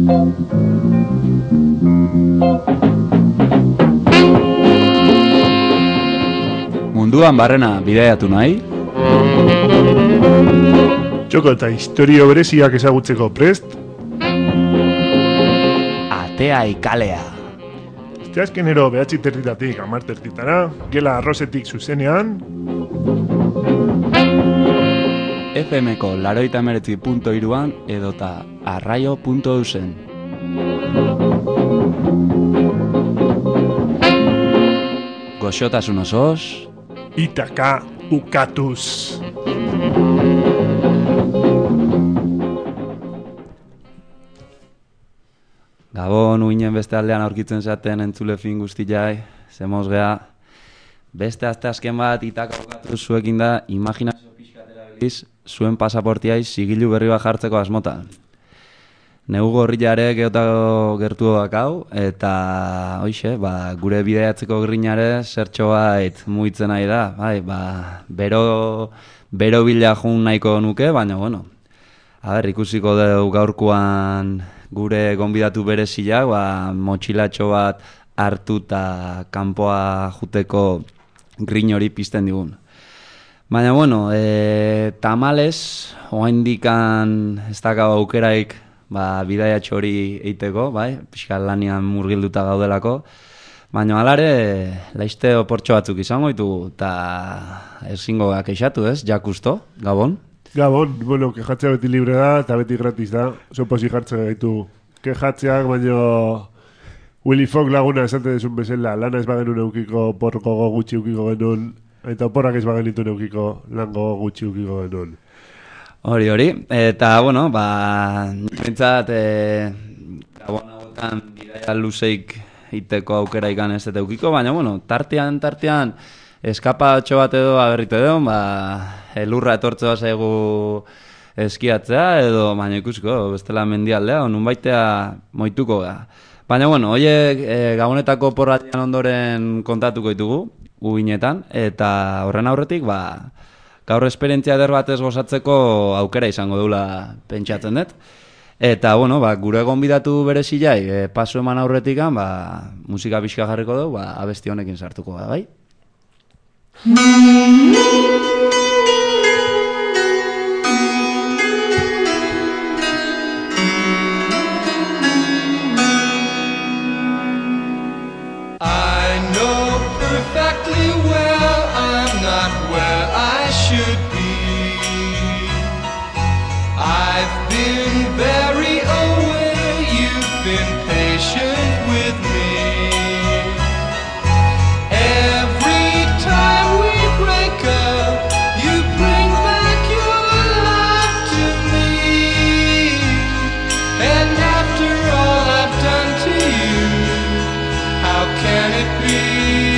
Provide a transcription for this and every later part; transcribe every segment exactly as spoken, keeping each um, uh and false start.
Munduan barrena bidaiatu nahi? Txoko eta historio bereziak ezagutzeko prest? Atea ikalea. Asteazkenero behatzi territatik hamar territara, gela arrozetik zuzenean. F M-ko laroita hemeretzi puntu hiruan edota arraio puntu eusen. Goxotasun osoz, Itaka ukatuz. Gabon uinen beste aldean aurkitzen zaten entzule fin guztiai, zemoz geha. Beste asteazken bat Itaka ukatuz zuekin da, imaginazio pixkatera biliz, zuen pasaportiai sigilu berri bat jartzeko asmotan. Negu gorriare geotago gertu dakau, eta hoixe, ba, gure bidaiatzeko grinare zertxo bait mugitzen nahi da, bai, ba, bero, bero bila jun nahiko nuke, baina, bueno, a ber, ikusiko dugu gaurkoan gure gonbidatu bereziak, ba, motxilatxo bat hartu eta kanpoa juteko grin hori pizten digun. Baina, bueno, e, tamales, oaindikan ez dakau aukeraik, ba, bidaiatxo hori eiteko, bai, pixkal lanian murgilduta gaudelako, baina alare, laizte oportxo batzuk izango ditugu, eta ezingo keixatu, ez, jakusto, Gabon? Gabon, bueno, kejatzea beti libre da, eta beti gratis da, oso posi jartzea gaitu kejatzeak, baina Willy Fogg laguna esate desun bezala, lana ez bagenun eukiko porko gutxi eukiko genuen, eta oporrak ez bagenitu eukiko lango gutxi eukiko genuen. Hori, hori. Eta, bueno, ba, nintzat, e, Gabon hauetan bidaia luzeik iteko aukera ikan ez eukiko, baina, bueno, tartean, tartean, eskapatxo bat edo aberritu edo, ba, elurra etortzea zaigu eskiatzea, edo, baina ikusiko, bestela mendialdea, nun baitea moituko da. Baina, bueno, horiek e, Gabonetako porratian ondoren kontatuko ditugu, uinetan, eta horren aurretik, ba, gaur esperientzia eder batez gozatzeko aukera izango dula pentsatzen dut. Eta, bueno, ba, gure gonbidatu berezilai, e, paso eman aurretikan, ba, musika pixka jarriko dugu, ba, abesti honekin sartuko da, bai? I know perfectly well I'm not where I should be. I've been very aware you've been patient with me. Every time we break up, you bring back your love to me. And after all I've done to you, how can it be?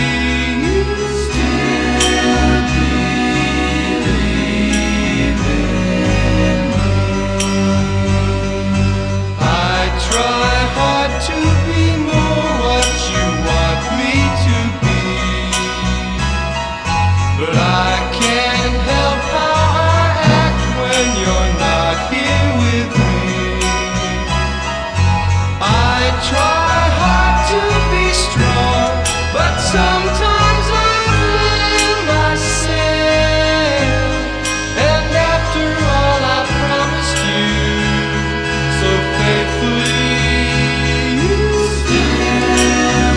Sometimes I blame myself, and after all I promised you so faithfully, you still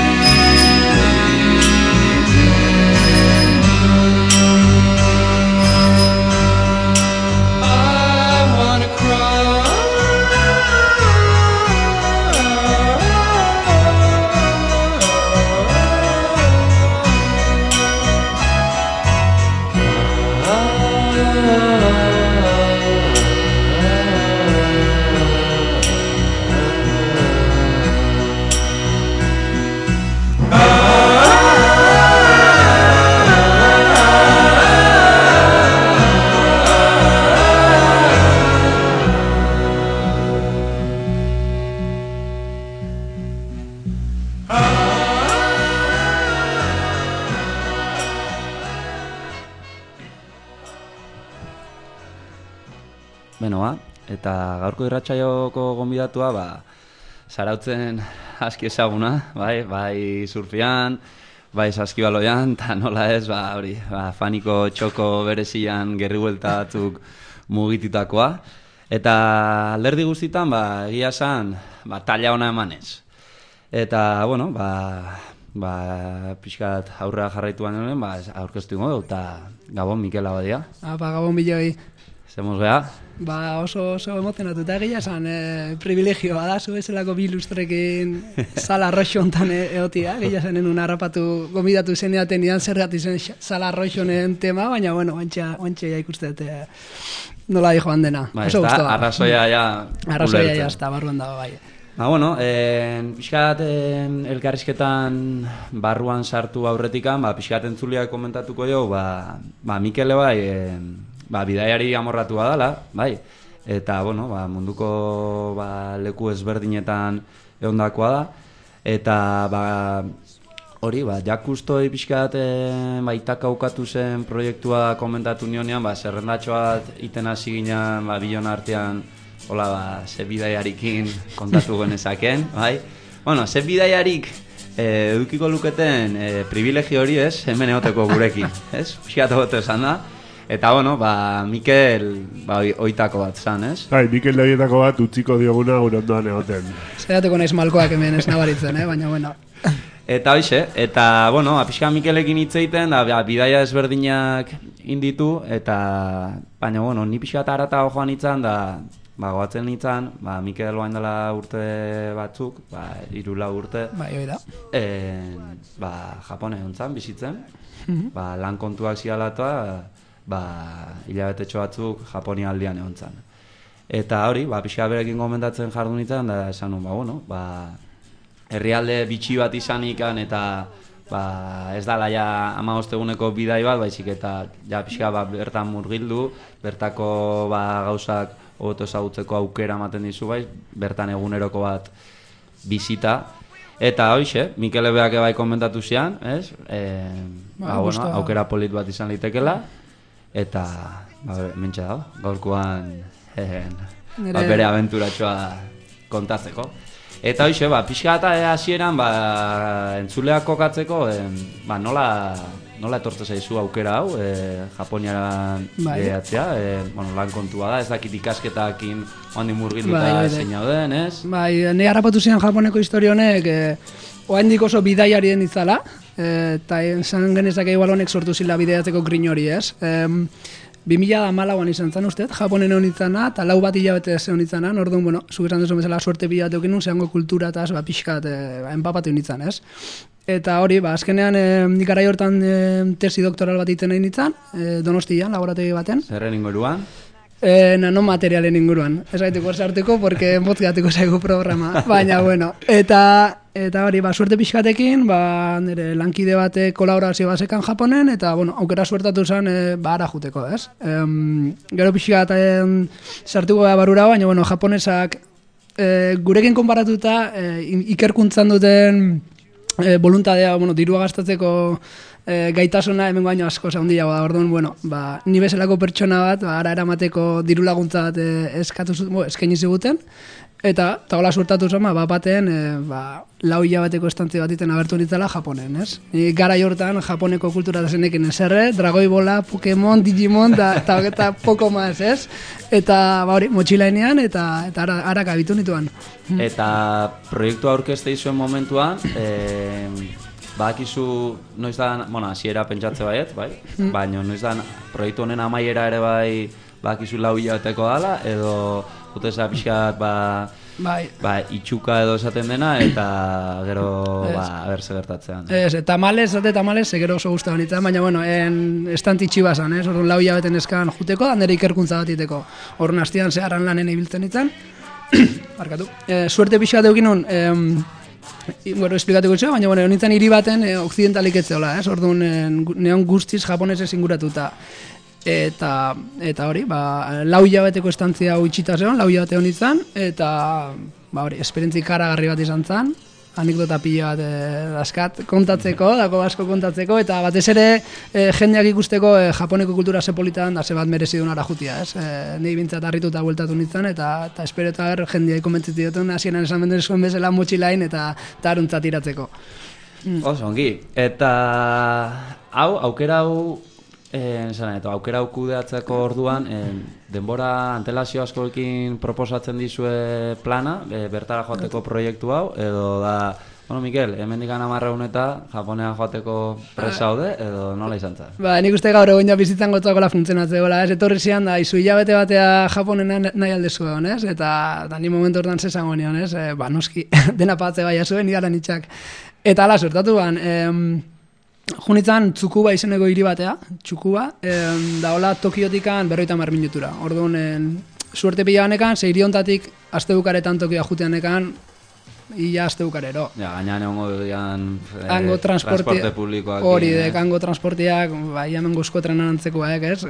believe in me. I wanna cry. Beno, ba, eta gaurko irratsaioko gonbidatua, ba, zarautzen aski ezaguna, bai, bai surfian, bai saskibaloian, eta nola ez, ba, hori, ba, faniko txoko berezian gerri buelta batzuk mugitutakoa. Eta alderdi guztitan, ba, egia esan, ba, talla ona emanez. Eta, bueno, ba, ba, pixkat aurrera jarraitu baino, ba, aurkeztu ingo du, eta Gabon, Mikel Abadia. Apa, Gabon milioi. Zemoz geha? Ba, oso, oso emozionatu, eta egia esan, e, privilegioa da, zu bezalako bi ilustrekin sala arroxo hontan egotia, egia esan enun harrapatu, gomidatu zen edaten idan zergatik zen sala arroxonen tema, baina, bueno, oantxe ja ikustet, e, nola di joan dena. Ba, ez da, arrazoia ja... Arrazoia ja, ez da, barruan dago, bai. Ba, bueno, eh, pixkat eh, elkarrizketan barruan sartu aurretikan, ba, pixkat entzuliak komentatuko jo, ba, ba Mikele bai, eh, ba, bidaiari amorratua dela, bai, eta, bueno, ba, munduko ba, leku ezberdinetan egondakoa da, eta, ba, hori, ba, jakustoi pixkat eh, ba, itaka ukatu zen proiektua komentatu nionean, ba, zerrendatxo bat iten hasi ginen, ba, bilon artean, hola, ba, ze bidaiarikin kontatu genezaken, bai? Bueno, ze bidaiarik eh, edukiko luketen eh, privilegio hori, ez? Hemen egoteko gurekin, ez? Pixkatu gote esan da. Eta, bueno, ba, Mikel, ba, oitako bat zan, ez? Bai, Mikel lehietako bat utziko dioguna gure ondoan egoten. Zeratuko naiz malkoak hemen ez nabaritzen, eh? Baina, bueno. Eta hoxe, eta, bueno, apixka Mikelekin hitz egiten, da, ba, bidaia ezberdinak inditu, eta, baina, bueno, ni pixka eta haratago joan itzan, da, ba, goatzen nintzen, ba, Mikel loain dela urte batzuk, ba, irula urte, bai, hoi da. E, ba, Japone hontzan, bizitzen, mm-hmm. ba, lan kontuak zialatoa, ba, hilabetetxo batzuk Japonia aldian egon zan. Eta hori, ba, pixka berekin gomendatzen jardun nintzen, da esan nun, ba, bueno, ba, herrialde bitxi bat izanikan, eta ba, ez dala ja hamabost eguneko bidai bat, baizik eta ja pixka ba, bertan murgildu, bertako ba, gauzak hobeto ezagutzeko aukera ematen dizu bai, bertan eguneroko bat bizita. Eta hoxe, Mikele beak bai komentatu zian, ez? E, ba, ba, bueno, aukera polit bat izan litekela, eta ba, mentxe dago, gaurkoan e, ba, bere abenturatxoa kontatzeko. Eta hoxe, ba, pixka eta hasieran ba, entzuleak kokatzeko, e, ba, nola... Nola etortze zaizu aukera hau, e, Japoniaran behatzea, e, bueno, lan kontua da, ez dakit ikasketakin oandi murgilduta bai, zein hauden, ez? Bai, nahi harrapatu ziren Japoneko historia honek, e, oaindik oso bidaiarien itzala, e, eta esan genezake igual honek sortu zila bidaiatzeko grin hori, ez? E, bi mila hamalauan izan zen uste, Japonen egon itzana, eta lau bat hilabete egon itzana, orduan, bueno, zuk esan dezu bezala suerte bila teukin nun, zehango kultura eta ba, pixkat e, empapatu nintzen, ez? Eta hori, ba, azkenean e, nik arai hortan e, tesi doktoral bat iten nahi nintzen, e, Donostian, laborategi baten. Zerren inguruan? E, nanomaterialen inguruan. Ez gaituko sartuko, porque mozgatuko zaigu programa. Baina, bueno. Eta, eta hori, ba, suerte pixkatekin, ba, nire lankide bate kolaborazio basekan Japonen, eta, bueno, aukera suertatu zen, e, ba, ara juteko, ez? E, gero pixkaten sartuko da barura, baina, bueno, japonesak e, gurekin konparatuta e, ikerkuntzan duten E, voluntadea, bueno, dirua gastatzeko e, gaitasuna hemengo baino asko handiagoa da. Orduan, bueno, ba, ni bezalako pertsona bat, ba, ara eramateko diru laguntza bat e, eskatu bo, eskaini ziguten, eta tagola suertatu zen, ba, baten, e, ba, lau hilabateko estantzi bat iten abertu nintzela Japonen, ez? Ni gara jortan Japoneko kultura da zenekin eserre, Dragoi Bola, Pokemon, Digimon, da, eta, eta poko maz, ez? Eta, ba, hori, motxilainean, eta, eta ara, ara gabitu nituan. Eta proiektu aurkezte izuen momentuan, eh, badakizu noiz da, bueno, hasiera pentsatze baiet, bai? Mm. Baina noiz da proiektu honen amaiera ere bai badakizu lau hilabeteko dala, edo uteza pixkat, ba, bai. Ba, itxuka edo esaten dena, eta gero, es. Ba, berze gertatzean. Ez, eta tamales, zate tamales, gero oso guztaban itzan, baina, bueno, en estantitxi bazan, ez? Orduan lau hilabeten eskan juteko, da nire ikerkuntza bat iteko. Orduan hastian zeharan lanen ibiltzen itzan. Barkatu. E, suerte pixkat eukin nun, e, bueno, esplikatuko etxeo, baina, bueno, nintzen hiri baten e, okzidentalik etzeola, ez? Orduan, e, neon guztiz japonesez inguratuta. Eta, eta hori, ba, lau hilabeteko estantzia hau itxita zeon, lau hilabete honitzen, eta, ba, hori, esperientzi karagarri bat izan zen, anekdota pila bat eh, daskat kontatzeko, dako asko kontatzeko, eta batez ere eh, jendeak ikusteko eh, Japoneko kultura ze politan da ze bat merezi duen arajutia, ez? Eh, Nei bintzat harrituta bueltatu nintzen, eta, eta espero eta ber jendeak konbentzitu duten, hasieran esan benden zuen bezala motxilain, eta taruntzat iratzeko. Oso, ongi. Eta hau, aukera hau, eh, esan, eta aukera hau kudeatzeko orduan, eh, denbora antelazio askoekin proposatzen dizue plana, eh, bertara joateko proiektu hau, edo da, bueno, Mikel, hemendik hamarreun eta Japonea joateko prest zaude, edo nola izan zen? Ba, nik uste gaur egun ja bizitzan gotzakola funtzionatzegoela, ez? Etorri zian da, izu hilabete batea Japonena nahi aldezu egon, ez? Eta, eta ni momentu hortan zezango nion, ez? E, ba, noski, dena patze baia zuen, nidala nitxak. Eta ala, sortatu ban, em, junitzan Tsukuba izeneko hiri batea, Tsukuba, em, da hola Tokiotikan berroita mar minutura. Orduan, em, suerte pila banekan, ze hiri hontatik aste bukaretan Tokioa juteanekan, ia aste bukarero. Ja, gainan egongo dian eh, Hango transporte, transporte publikoak. hori, dek, hango transporteak, bai, hemen gozkotrenan antzekoak, ez?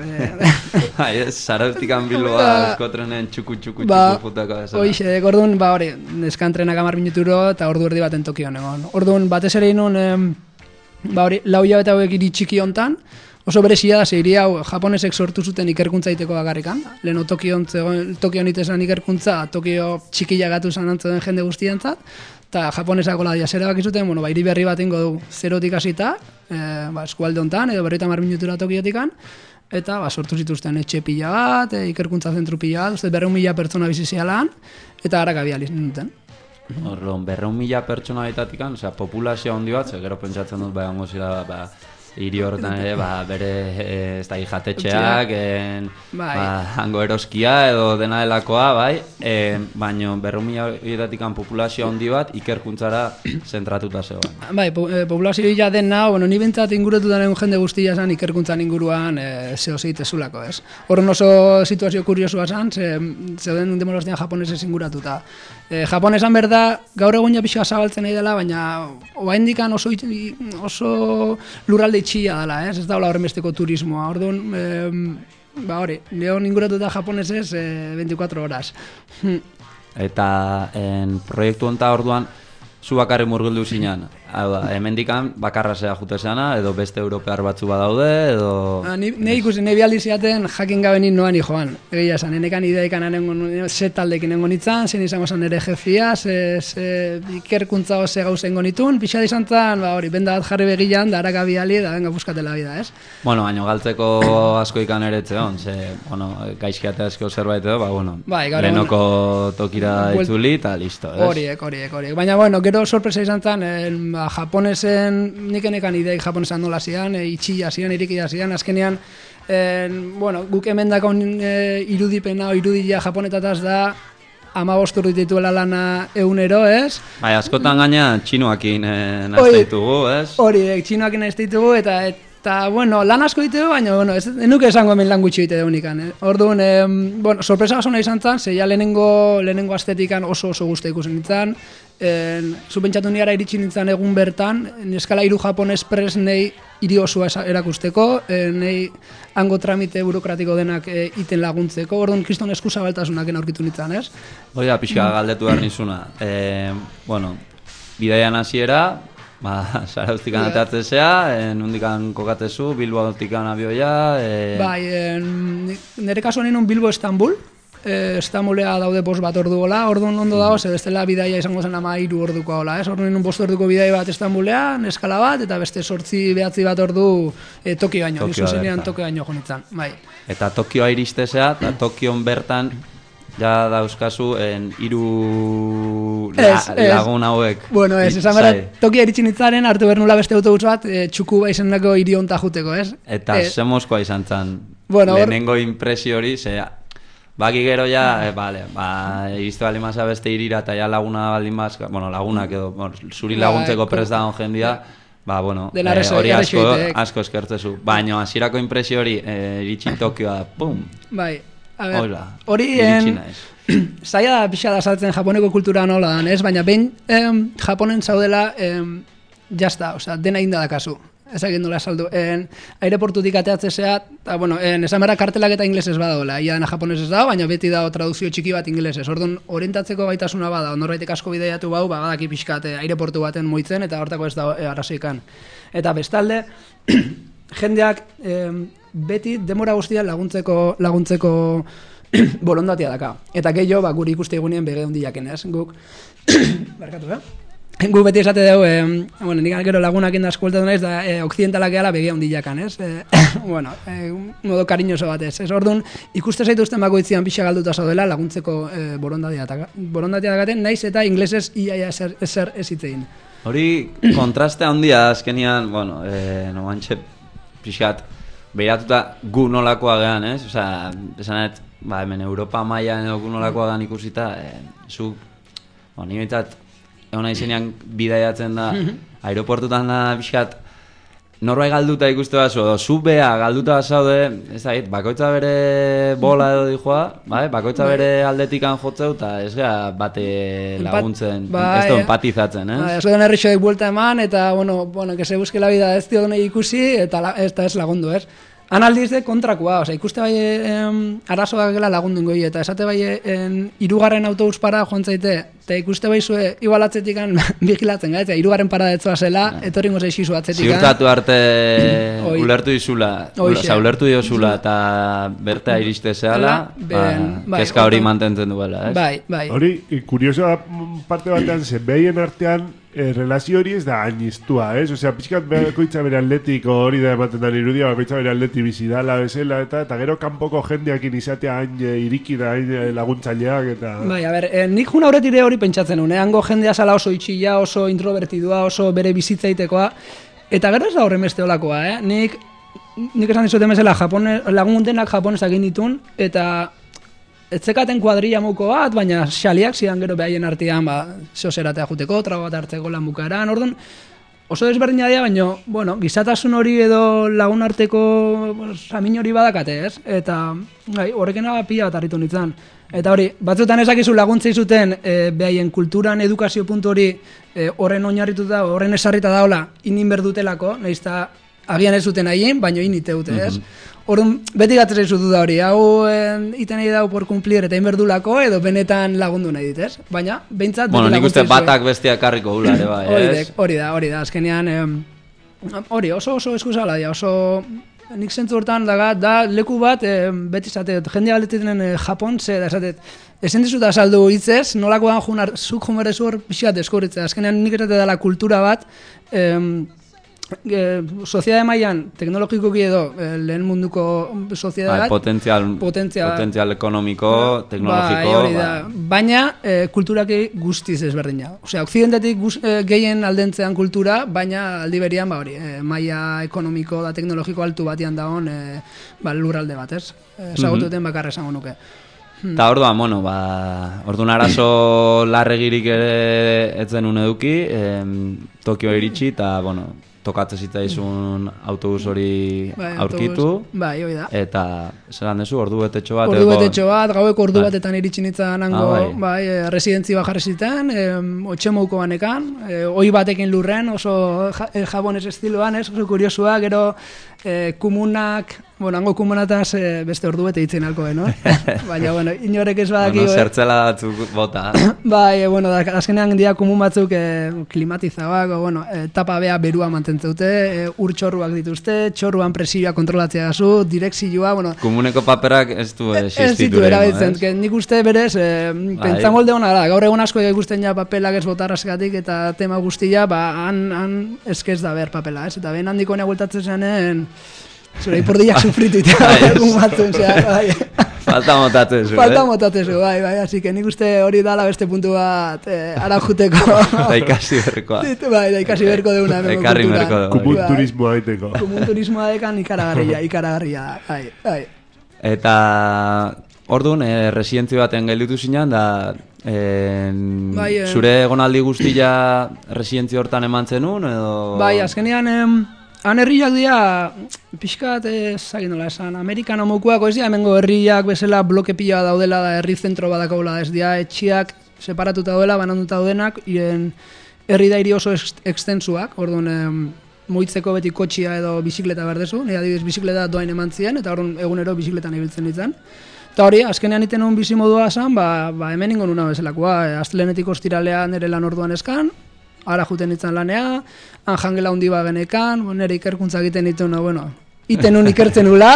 Bai, ez, Zarauztikan Bilboa, eskotrenen txuku txuku txuku Ba, jutako esana. hoixe, dek, orduan, ba, hori, neskan trenak hamar minuturo, eta ordu erdi baten Tokion egon. Orduan, batez ere inun, em, ba, hori, lau hilabete hauek hiri txiki hontan, oso berezia da, ze hiri hau japonesek sortu zuten ikerkuntza iteko bakarrikan. Leheno Tokion, Tokion itezan ikerkuntza, Tokio txikila gatu zan antzen jende guztientzat, eta japonesako la diasera baki zuten, bueno, ba, hiri berri bat ingo du, zerotik hasita, e, ba, eskualde hontan, edo berroita mar minutura Tokiotikan, eta ba, sortu zituzten etxe pila bat, e, ikerkuntza zentru pila bat, uste berreun mila pertsona bizizialan, eta haraka bializ nintzen. Orduan, berreun mila pertsona baitatikan, osea, populazio handi bat, ze gero pentsatzen dut, bai, ongo zira, ba, hiri horretan ere, ba, bere, ez da, jatetxeak, en, Bai. ba, hango eroskia edo dena delakoa, bai, en, baino berreun mila horietatik populazio handi bat ikerkuntzara zentratuta zegoen. Bai, po, eh, populazio hila den nao, bueno, ni bintzat ingurututan egun jende guztia zan ikerkuntzan inguruan eh, zeo zeitezulako, ez? Horren oso situazio kuriosua zan, ze, zeuden demoroztian japonesez inguratuta. Eh, Japonesan berda, gaur egun ja pixka zabaltzen nahi dela, baina oraindikan oso, it- oso lurralde itxia dela, ez? Ez daula horrenbesteko turismoa. Orduan, eh, ba hori, neon inguratuta japonesez eh, veinticuatro horas. Hm. Eta en, proiektu honta orduan, zu bakarri murgildu zinan. Hau da, hemendikan bakarra zea jute zeana, edo beste europear batzu badaude, edo... Ah, ni, ne ikusi, ne bialdi ziaten jakin gabe nin noan joan. Egia esan, enekan ideikan anengo, ze taldekin nengo nitzan, zen izango zen ere jefia, ze, ze ikerkuntza oze gauzengo nitun, pixat izan zan, ba hori, benda bat jarri begilan, da haraka biali, da venga buskatela bida, ez? Bueno, baino galtzeko asko ikan ere etzeon, ze, bueno, gaizkiate asko zerbait edo, ba, bueno, Bai, gaur lehenoko tokira Buel- itzuli, eta listo, ez? Horiek, horiek, horiek. Baina, bueno, gero sorpresa izan zen, en, ba, japonesen, nik enekan ideik japonesan nola zian, e, itxia zian, irikia zian, azkenean, en, bueno, guk hemen dakon e, irudipena, o irudia japonetataz da, amabost urte dituela lana egunero, ez? Bai, askotan gaina txinoakin eh, Hori- nazte ditugu, ez? Horiek, txinoak nahiz ditugu, eta, eta, bueno, lan asko ditugu, baina, bueno, ez nuke esango hemen lan gutxi dite unikan, eh? Orduan, em, bueno, sorpresa oso nahi izan zan, ze ja lehenengo, lehenengo astetikan oso oso guzti ikusen nintzen, en, zu pentsatu niara iritsi nintzen egun bertan, neskala hiru japones pres nei hiri osoa esa- erakusteko, e, nei hango tramite burokratiko denak e, iten laguntzeko, orduan kriston eskuzabaltasunak aurkitu nintzen, ez? Hori da, pixka galdetu behar nizuna. Eh, bueno, bidaian hasiera, ba, Zarauztikan Bai. ateatzea, eh, nundikan kokatzezu, Bilbotikan abioia, eh, Bai, en, nire kasuan ninun Bilbo Estambul, e, Estambulea daude bost bat orduola, orduan ondo dago, ze bestela bidaia izango zen ama hiru orduko hola, ez? Orduan ninun bost orduko bidai bat Estambulea, neskala bat, eta beste sortzi behatzi bat ordu e, Tokio baino, Tokio nizu zenean bertan. Tokio baino jonitzen, bai. eta Tokioa iristezea, eta Tokion bertan, ja dauzkazu, en, hiru la, Ez, ez. lagun hauek. Bueno, ez, esan Zai. bera, Tokia iritsi nintzaren, hartu behar nula beste autobus bat, e, Txukuba izeneko hiri honta juteko, ez? Eta Eh, zemozkoa izan zen, Bueno, hor- lehenengo impresio hori, ze, baki gero ja, eh, vale, ba, iriste baldin maza beste irira, eta ja laguna baldin mazka, bueno, lagunak edo, bueno, zuri Bai, laguntzeko ko- prest dagoen jendia, ba, bueno, Dena eh, errezo- hori asko, errexo egiteek. asko eskertzezu. Baina, hasierako impresio hori, eh, iritsi Tokioa, pum, Bai, a ber, hola, hori iritsi en, naiz. zaila da pixa da saltzen japoneko kultura nola dan, ez? Baina behin em, Japonen zaudela, em, jazta, osea, dena inda dakazu. ezagin nola saldu, en, aireportutik ateatzea, eta, bueno, en, esan bera kartelak eta inglesez badagoela, ia dena japonesez dago, baina beti dago traduzio txiki bat inglesez, orduan orientatzeko gaitasuna bada, norbaitek asko bideiatu bau, ba, badaki pixkat aireportu baten moitzen, eta hortako ez da e, arrazoikan. Eta bestalde, jendeak eh, beti demora guztia laguntzeko, laguntzeko bolondatia daka. Eta gehiago, ba, guri ikuste egunien bege hundiaken, ez? Guk, barkatu, eh? Guk beti esate dugu, eh, bueno, nik gero lagunak inda eskueltatu naiz, da eh, occidentalak eala bege hundiakan, ez? Eh, bueno, eh, modo cariñoso batez, ez? Orduan, ikuste zaituzten bakoitzian pixa galduta zaudela laguntzeko eh, borondatia daka. Borondatia dakaten, naiz eta inglesez iaia ezer, ezer ez hitzein. Hori kontraste handia azkenian, bueno, eh, no mantxe pixat, behiratuta gu nolakoa gehan, ez? Osea, esanet, ba, hemen Europa mailan edo gu nolakoa gehan ikusita, eh, zu, bueno, ni behintzat, egon izenean bidaiatzen da, aeroportutan da pixat, norbait galduta ikuste bazu, edo zu bea galduta zaude, ez da, bakoitza bere bola edo dijoa, bai? Bakoitza bere aldetikan jotzeu, eta ez gara bate laguntzen, ba, ez da empatizatzen, ez? Ba, ez da herrixoek buelta eman, eta, bueno, bueno, que se busque la vida ez dio donei ikusi, eta la, ez da ez lagundu, ez? Han aldiz de kontrakoa, osea, ikuste bai em, arazoak gela lagundu ingoi, eta esate bai en, irugarren autobus para joan zaite, eta ikuste bai zue igualatzetikan vigilatzen gaitza, irugarren para detzoa zela, etorringo zeixizu atzetikan. Ziurtatu arte ulertu dizula, oza, ulertu diozula, eta berta iriste zehala, ba, bai, kezka hori mantentzen duela, ez? Bai, bai. Hori, kuriosoa parte batean zen, behien artean, eh, relazio hori ez da anistua, ez? Osea, pixkat bakoitza bere atletik hori da ematen da irudia, bakoitza bere atletik bizidala bezala, eta, eta gero kanpoko jendeakin izatea hain e, iriki da, hain e, laguntzaileak, eta... Bai, a ber, eh, nik jun aurretire hori pentsatzen nuen, hango jendea zala oso itxilla, oso introvertidua, oso bere bizitzaitekoa, eta gero ez da horren beste olakoa, eh? Nik, nik esan dizuten bezala, Japone, lagun denak japonez egin ditun, eta etzekaten kuadrilla muko bat, baina xaliak zidan gero behaien artean, ba, zeozeratea juteko, trago bat hartzeko lan bukaeran, orduan, oso desberdina dira, baina, bueno, gizatasun hori edo lagun arteko samin hori badakate, ez? Eta, gai, horrekena pila bat harritu nintzen. Eta hori, batzutan ezakizu laguntzei zuten e, behaien kulturan edukazio puntu hori e, horren oinarrituta, horren esarrita daola, inin berdutelako, nahiz eta agian ez zuten haien, baina initeute, ez? Mm-hmm. Orduan, beti gatzen zaizu du da hori, hau eh, iten nahi dau por cumplir eta inberdulako edo benetan lagundu nahi dit, ez? Baina, behintzat... Bueno, nik uste batak bestiak karriko gula, ere bai, ez? Hori da, hori da, azkenean, hori, oso oso eskuzala dia, oso... Nik zentzu hortan daga, da leku bat, eh, beti zatet, jendea galdeteten eh, Japon, ze, da zatet, esen dizut azaldu hitzez, nolakoan junar, zuk jumerezu hor pixat deskubritzea, azkenean nik esate dela kultura bat, eh, E, soziedade mailan teknologikoki edo e, lehen munduko soziedade bat, potentzial, potentzial, potentzial ekonomiko, teknologiko, bai, da. Baina e, kulturaki guztiz ezberdina. Osea, okzidentetik guz, e, gehien aldentzean kultura, baina aldi berian ba hori, e, maila ekonomiko da teknologiko altu batian dagoen e, ba, lurralde bat, ez? Ezagututen mm-hmm. bakarra esango nuke. Eta orduan, bueno, ba, orduan arazo larregirik ere etzen un eduki, em, Tokio iritsi, eta, bueno, tokatzen zitzaizun autobus hori bai, aurkitu, autobus, bai, hoi da. Eta zelan dezu, ordu betetxo bat. Ordu betetxo bat, gaueko ordu bai. Batetan iritsi nintzen hango, ah, bai, bai e, residentzi bat jarri ziten, e, otxemouko banekan, e, oi batekin lurren, oso ja, e, japones estiloan, ez, oso kuriosua, gero e, kumunak, bueno, hango kumunataz e, beste ordu bete hitzen alko, no? Baina, bueno, inorek ez badaki... Bueno, zertzela batzuk bota. Bai, e, bueno, da, azkenean dia kumun batzuk e, klimatizabak, o, bueno, e, tapa bea berua mantentzeute, e, ur txorruak dituzte, txorruan presioa kontrolatzea gazu, direkzioa, bueno... Komuneko paperak ez du existitu. Ez ditu erabiltzen, eh? Nik uste berez, e, pentsan golde hona da, gaur egun asko ikusten ja papelak ez botarrazkatik eta tema guztia, ba, han, han eskez da ber papela, ez? Eta behin handiko nea gueltatzen zenen, zure ipordiak sufritu eta egun batzun, zera, bai... Falta motatzen zu, Falta motatzen zu, bai, bai, así que nik uste hori dala beste puntu bat eh, ara juteko. Da ikasi berkoa. Bai, da ikasi berko deuna. Ekarri berko deuna. Kumun turismoa aiteko. Kumun turismoa dekan ikaragarria, ikaragarria, bai, bai. Eta, orduan, eh, residentzi baten gelditu zinan, da... Eh, bai, eh, zure egonaldi guztia residentzi hortan eman zenun, edo... Bai, azkenean... Em, Han herriak dira, pixkat, ezagin nola esan, Amerikan homokuako ez dira, hemengo herriak bezala bloke pila daudela, da herri zentro badakaula, ez dira, etxiak separatuta daudela, bananduta daudenak, iren herri da hiri oso ekstensuak, orduan, mugitzeko beti kotxia edo bizikleta berdezu, nire adibidez bizikleta doain eman zien, eta orduan egunero bizikletan ibiltzen nintzen. Eta hori, azkenean iten un bizimodua esan, ba, ba hemen ingo nuna bezalakoa, astelenetik ostiralea nire lan orduan eskan, ara juten nintzen lanea, han jangela hundi bagenekan, nire ikerkuntza egiten dituen, bueno, iten un ikertzen nula,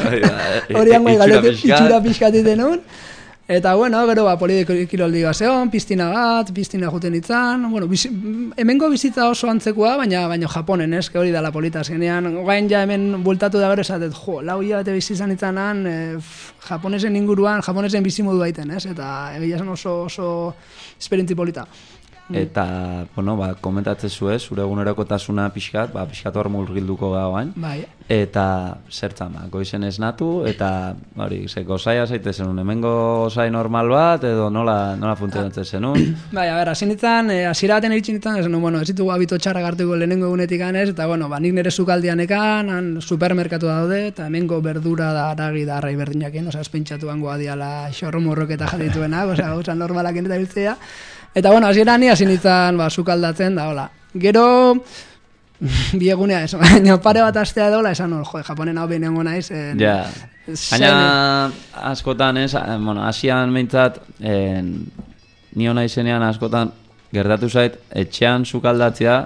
hori hango galete, itxura pixkat iten un, eta bueno, gero ba, polidekiroldi gazeon, piztina bat, piztina juten nintzen, bueno, bizi, hemengo bizitza oso antzekoa, baina baina Japonen, ez, hori dala polita, azkenean, gain ja hemen bultatu da gero esatet, jo, lau hilabete bizi izan nintzenan, e, Japonesen inguruan, Japonesen bizimodu baiten, ez, eta egia zen oso, oso esperientzi polita. Eta, bueno, ba, komentatzen zuen, zure egunerokotasuna pixkat, ba, pixkat hor murgilduko gauain. Bai. Eta, zertzan, ba, goizen esnatu, eta, hori, ze gozaia zaite zenun, hemengo gozai normal bat, edo nola, nola funtzionatzen zenun? Bai, a ber, hasi nintzen, hasiera baten iritsi nintzen, esan, bueno, ez ditugu abito txarrak hartuko lehenengo egunetik ganez, eta, bueno, ba, nik nire sukaldian ekan, han supermerkatu daude, eta hemengo berdura da aragi da arrai berdinakin, osea, espentsatu hango adiala xorromorrok eta jatituenak, osea, gauza normalakin eta biltzea. Eta, bueno, hasiera ni hasi nintzen, ba, sukaldatzen, da, hola. Gero, biegunea, ez, baina pare bat astea dola, esan, jo, Japonen hau behin nengo naiz. En, ja, baina askotan, ez, bueno, asian behintzat, en, nio naizenean askotan, gertatu zait, etxean sukaldatzea,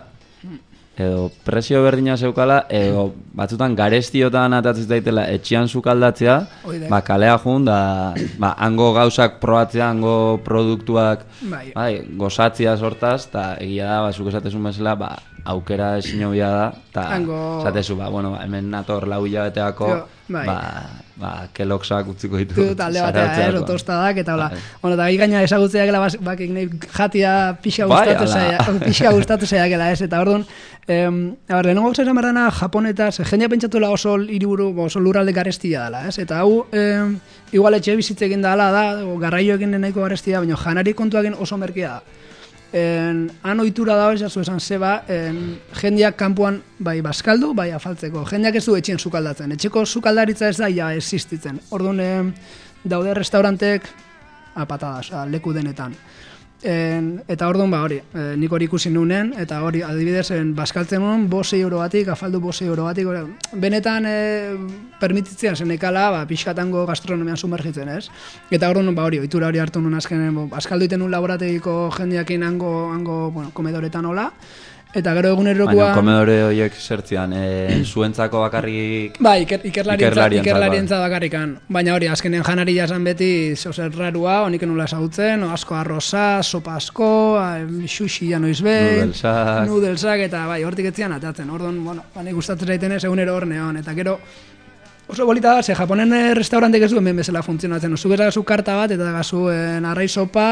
edo presio berdina zeukala, edo batzutan garestiotan atatzen daitela etxean sukaldatzea, ba, kalea jun, da, ba, hango gauzak probatzea, hango produktuak, bai, bai gozatzea sortaz, eta egia da, ba, zuk esatezun bezala, ba, aukera esinobia da, eta esatezu, ba, bueno, hemen nator lau hilabeteako, bai, ba, ba, keloksak utziko ditu. Talde batea, ez, tostadak, eta hola. Bueno, eta gaina ezagutzea gela, bakik nahi jatia pixa gustatu zaia, pixa gustatu zaia gela, ez, eta orduan, em, a ber, lehenengo gauza esan berdana Japonetaz, jendea pentsatuela oso hiriburu, oso lurralde garestia dela, ez, eta hau, em, igual etxe bizitze egin dela da, garraio egin nahiko garestia, baina janari kontuakin oso merkia da. En, han ohitura dago esazu esan zeba, en, jendeak kanpoan bai bazkaldu, bai afaltzeko. Jendeak ez du etxien sukaldatzen. Etxeko sukaldaritza ez da ja existitzen. Orduan eh, daude restaurantek apatadas, leku denetan. En, eta orduan ba hori, e, nik hori ikusi nunen, eta hori adibidez en, bazkaltzen nuen bosei euro batik, afaldu bosei euro batik, ori, benetan e, permititzen zenekala, ba, pixkatango gastronomian sumergitzen, ez? Eta orduan ba hori, ohitura hori hartu nuen azkenen, bazkaldu iten nuen laborategiko jendeakin hango, hango bueno, komedoretan hola, eta gero egunerokoan... Baina komedore horiek zertzian, e, zuentzako bakarrik... Bai, iker, ikerlarientza, ikerlarientza bakarrikan. Baina hori, azkenean janari jasan beti zozer rarua, honik enula esagutzen, asko arroza, sopa asko, sushi janoiz behin, nudelsak, nudelsak, eta bai, hortik etzian atatzen. Orduan, bueno, bani gustatzen zaiten ez, egunero hor neon, eta gero... Oso bolita da, ze Japonen restaurantek ez du hemen bezala funtzionatzen. Zuk ezazu karta bat, eta gazu arrai sopa,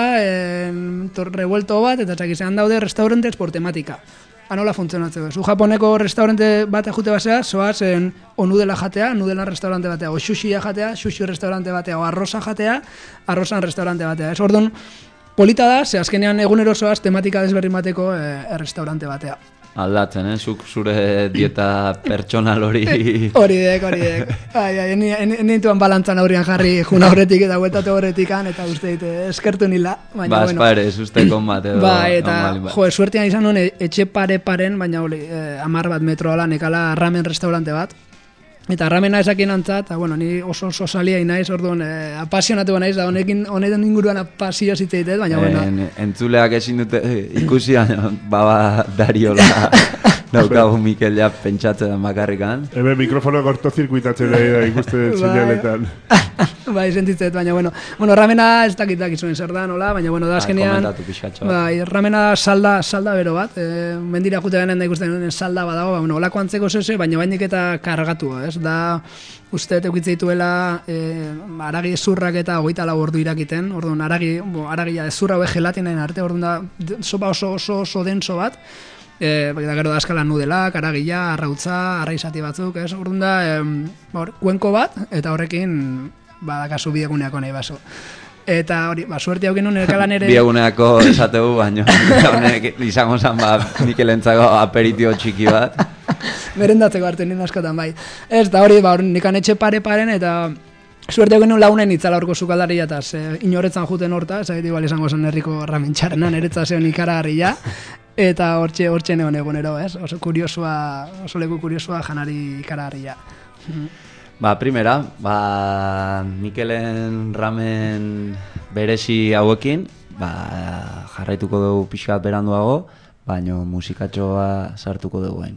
revuelto bat, eta txakizan daude restaurantes por tematika. Anola funtzionatzeko. Zu Japoneko restaurante bat jute basea, zoaz en, o nudela jatea, nudela restaurante batea, o sushia jatea, sushi restaurante batea, o arroza jatea, arrozan restaurante batea. Ez orduan, polita da, ze azkenean egunero zoaz tematika desberdin bateko e, restaurante batea. Aldatzen, eh? Zuk zure dieta pertsonal hori... Hori dek, hori dek. Ai, ai, nintuan balantzan aurrian jarri juna horretik eta huetatu horretikan, eta uste dit, eskertu nila. Ba, espare, ez uste konbat edo... Ba, eta, jo, suertian izan nuen, etxe pare-paren, baina hori, eh, amar bat metro ala, nekala ramen restaurante bat. Eta ramena esakin antzat, eta, bueno, ni oso oso salia inaiz, orduan, eh, apasionatu naiz, da honekin, honetan inguruan apasio zitzeitet, baina, en, bueno... Entzuleak ezin dute ikusi, baba dariola daukagu Mikel ja pentsatzen bakarrikan. Hemen mikrofonoak ortozirkuitatzen da ikuste sinaletan. Bai, sentitzet, baina, bueno, bueno, ramena ez dakitak izuen zer da, nola, baina, bueno, da azkenean... Bai, ramena salda, salda bero bat, e, mendira jute benen da ikusten salda badago, ba, bueno, olako antzeko zeze, baina bainik eta kargatu, ez, da... Uste eukitze dituela e, aragi ezurrak eta hogeita lau ordu irakiten, orduan aragi, bo, aragia ezurra hoe gelatinen arte, orduan da sopa oso oso oso denso bat, e, da gero da askala nudelak, aragia, arrautza, arraizati batzuk, ez, orduan da, e, hor, kuenko bat, eta horrekin badakazu bieguneako nahi baso. Eta hori, ba, suerte haukin nuen erkalan ere... Bieguneako esategu, baino, honek izango zan, ba, Mikelentzako aperitio txiki bat. Merendatzeko hartzen nien askotan, bai. Ez, da hori, ba, nikan etxe pare-paren, eta suerte haukin nuen launen itzala horko sukaldaria, eta ze, inoretzan juten horta, ez egit igual izango zen herriko ramentxarrenan, eretza zeon ikara harria, eta hortxe, hortxe neon egunero, ez? Oso kuriosua, oso leku kuriosua janari ikaragarria. Ba, primera, ba, Mikelen ramen berezi hauekin, ba, jarraituko dugu pixkat beranduago, baino musikatxoa sartuko duguen.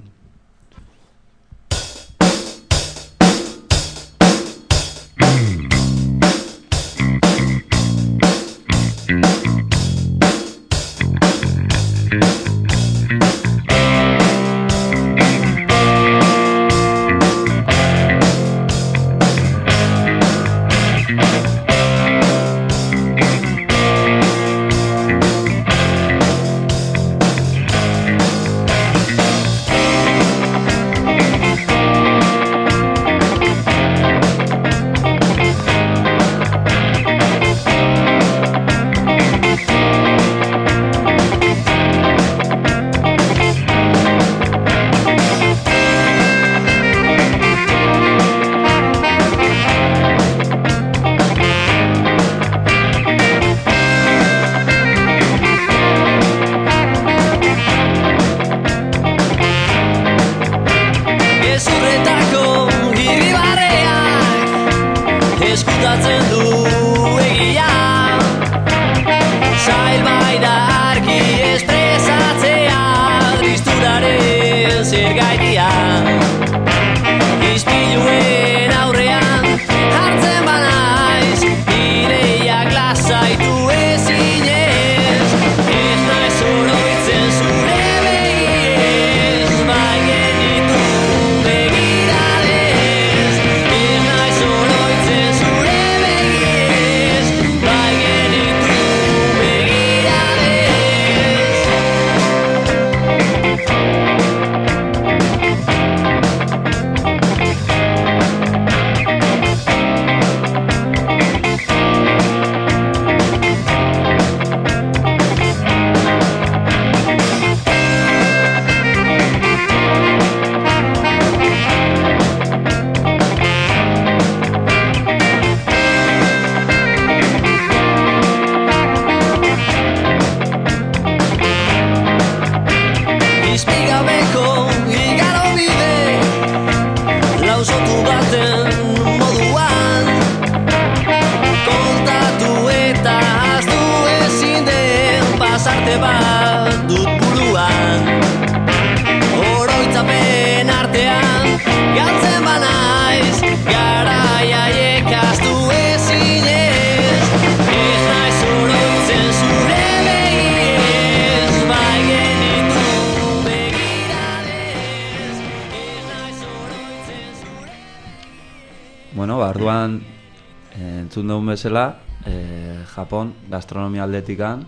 Entzun dugun bezala, eh, Japon gastronomia aldetikan,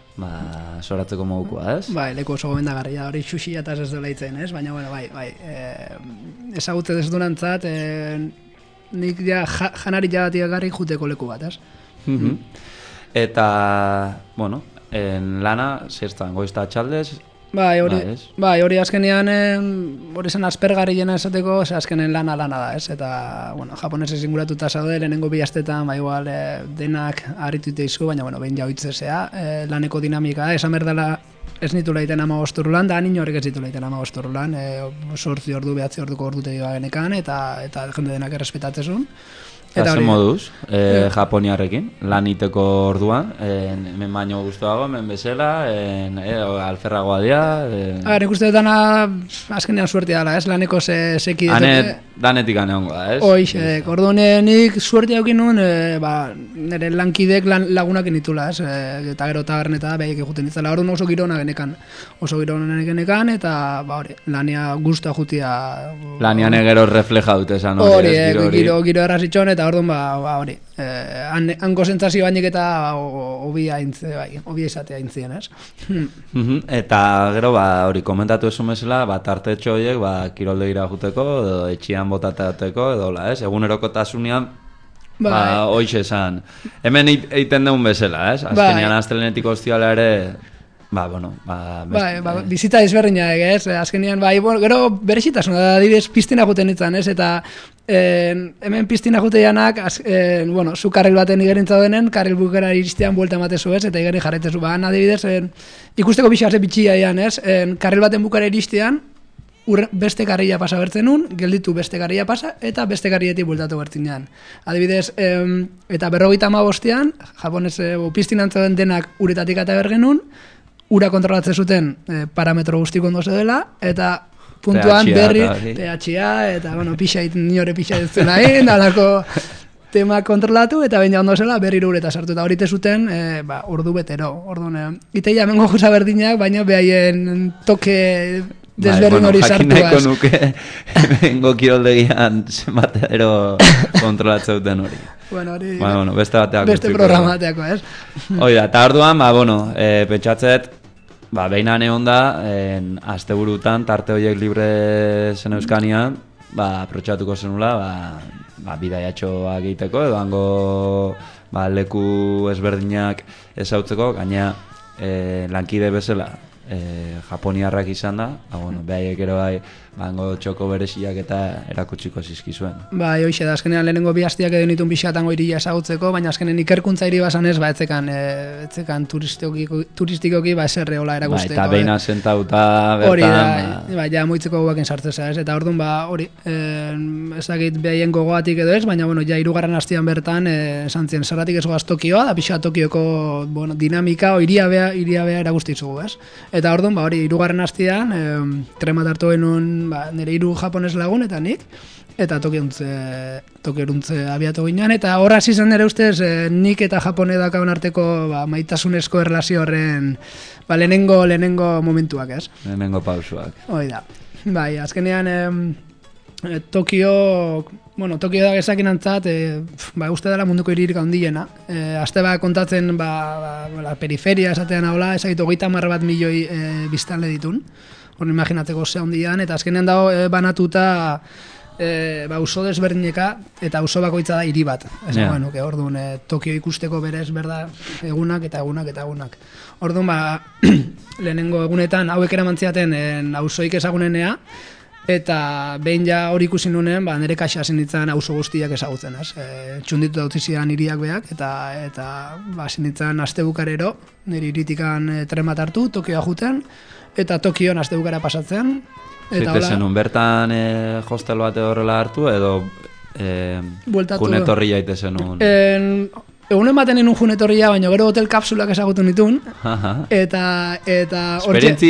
ba, soratzeko modukoa, ez? Bai, leku oso gomendagarria, hori sushi eta ez dela itzen, ez? Baina, bueno, bai, bai, eh, ezagutzen ez durantzat, eh, nik ja ja, janari jagatik garri juteko leku bat, ez? Mm-hmm. Eta, bueno, en lana, zertan, goizta txaldez, Bai, hori, bai, bai, hori azkenean hori zen aspergarriena esateko, ze azkenen lana lana da, ez? Eta, bueno, japonesez inguratuta zaude, lehenengo bi astetan, ba, igual, e, denak harritu iteizu, baina, bueno, behin jauitzezea, e, laneko dinamika, esan berdala ez nitula iten ama bosturrulan, da nino horrek ez nitula iten ama bosturrulan, e, sortzi ordu, behatzi orduko ordutegi genekan, eta, eta jende denak errespetatzezun. Eta zen moduz, e, japoniarrekin, lan iteko orduan, en, hemen baino guztuago, hemen bezala, en, e, alferragoa dira. E... Nik uste dutana azkenean suertia dela, ez? Laneko ze, seki Anet, danetik aneongo da, ez? Hoix, e, orduan nik suertia haukin nuen, e, ba, nire lankidek lan, lagunak initula, ez? E, eta gero tabernet eta behik egiten ditzela. Orduan oso girona genekan, oso girona genekan, eta ba, hori, lania guztua jutia. Lanian egero refleja dute esan hori, hori, e, giro, giro, giro errazitxon, eta orduan, ba, ba hori, eh, han, hanko zentzazio bainik eta obia intze, bai, obia izatea intzien, ez? Mm-hmm. Eta gero, ba, hori komentatu esun bezala, ba, tartetxo horiek, ba, kiroldegira juteko, edo etxian botatateko, edo la, ez? Egunerokotasunean, bai. Ba, hoiz esan. Hemen egiten dugun bezala, ez? Azkenean bai. Astelenetik ostiala ere... Ba, bueno, ba... Bai, ba, bizita ezberdinak, ez? Azkenean, bai, bueno, gero berezitasuna da, adibidez, piztina juten itzan, ez? Eta en, hemen piztina jute janak, az, en, bueno, zu karril baten igerintza denen, karril bukera iristean buelta ematezu, ez? Eta igeri jarretezu, ba, adibidez, en, ikusteko bixarze bitxia ian, ez? En, karril baten bukera iristean, Ur, beste karrila pasa bertzen nun, gelditu beste karrila pasa, eta beste karriletik bueltatu bertzinean. Adibidez, em, eta berrogeita hamabostean, Japonez e, piztinantza den denak uretatik eta bergenun, ura kontrolatzen zuten e, parametro guztiko ondo dela, eta puntuan P H A, berri, eta, P H A, eta, bueno, pixait, nire pixait zela egin, alako tema kontrolatu, eta baina ondo zela berriro ureta sartu, eta horite zuten, e, ba, ordu betero, orduan. Iteia mengo juza berdinak, baina behaien toke desberdin hori sartu Bai, bueno, jakin nahiko nuke, bengo kiroldegian zenbatero kontrolatzen duten hori. Bueno, hori... Ba, bueno, beste bateako. Beste programateako, ez? Oida, eta orduan, ba, bueno, e, pentsatzet, ba, behinan egon da, en, asteburutan, tarte horiek libre zen euskanian, ba, aprotxatuko zenula, ba, ba, bidaiatxoak egiteko, edo hango, ba, leku ezberdinak ezautzeko, gaina e, lankide bezala, e, japoniarrak izan da, ba, bueno, behaiek ero bai, bango txoko beresiak eta erakutsiko zizkizuen. Bai, hoxe da, azkenean lehenengo bi hastiak edo nitun bixatango iria esagutzeko, baina azkenen ikerkuntza hiri basan ez, ba, etzekan, e, etzekan turistikoki, turistikoki ba, eserre hola erakusteko. Ba, eta behin asentauta bertan... Hori da, ba, ba, ja, moitzeko guaken sartzeza, ez? Eta orduan, ba, hori, e, ez dakit behaien gogoatik edo ez, baina, bueno, ja, hirugarren hastian bertan, e, esan zien, zerratik ez goaz Tokioa, da pixa Tokioko, bueno, dinamika, o iria bea, iria bea erakustitzugu, ez? Eta orduan, ba, hori, hirugarren hastian, e, trema tartu genuen, ba, nire hiru japones lagun eta nik, eta tokiontze, tokioruntze abiatu ginean, eta horra izan nire ustez, e, nik eta Japone dakaun arteko ba, maitasunezko erlazio horren ba, lehenengo, lehenengo momentuak, ez? Lehenengo pausuak. Hoi da. Bai, azkenean em, e, Tokio, bueno, Tokio da gezakin antzat, e, ba, uste dela munduko hiririk handiena. E, Aste bat kontatzen, ba, ba, la periferia esatean haula, ezagitu hogeita hamar bat milioi e, biztanle ditun. Hor imaginatzeko ze handian, eta azkenean dago e, banatuta e, ba, uso desberdineka, eta uso bakoitza da hiri bat. Ez yeah. Bueno, orduan, e, Tokio ikusteko berez, berda, egunak eta egunak eta egunak. Orduan, ba, lehenengo egunetan, hauek eramantziaten auzoik ezagunenea, eta behin ja hori ikusi nunen, ba, nire kaxa zinitzen auzo guztiak ezagutzen, ez? E, txunditu dautzi zidan hiriak beak, eta, eta ba, zinitzen aste bukarero, nire iritikan e, tremat hartu, Tokioa juten, eta Tokion aste bukara pasatzen. Eta hola... zenun, bertan e, hostel bat horrela hartu, edo e, junetorri jaite zenun? En, egun ematen nuen junetorria, baina gero hotel kapsulak ezagutu nitun. Eta... eta Esperientzi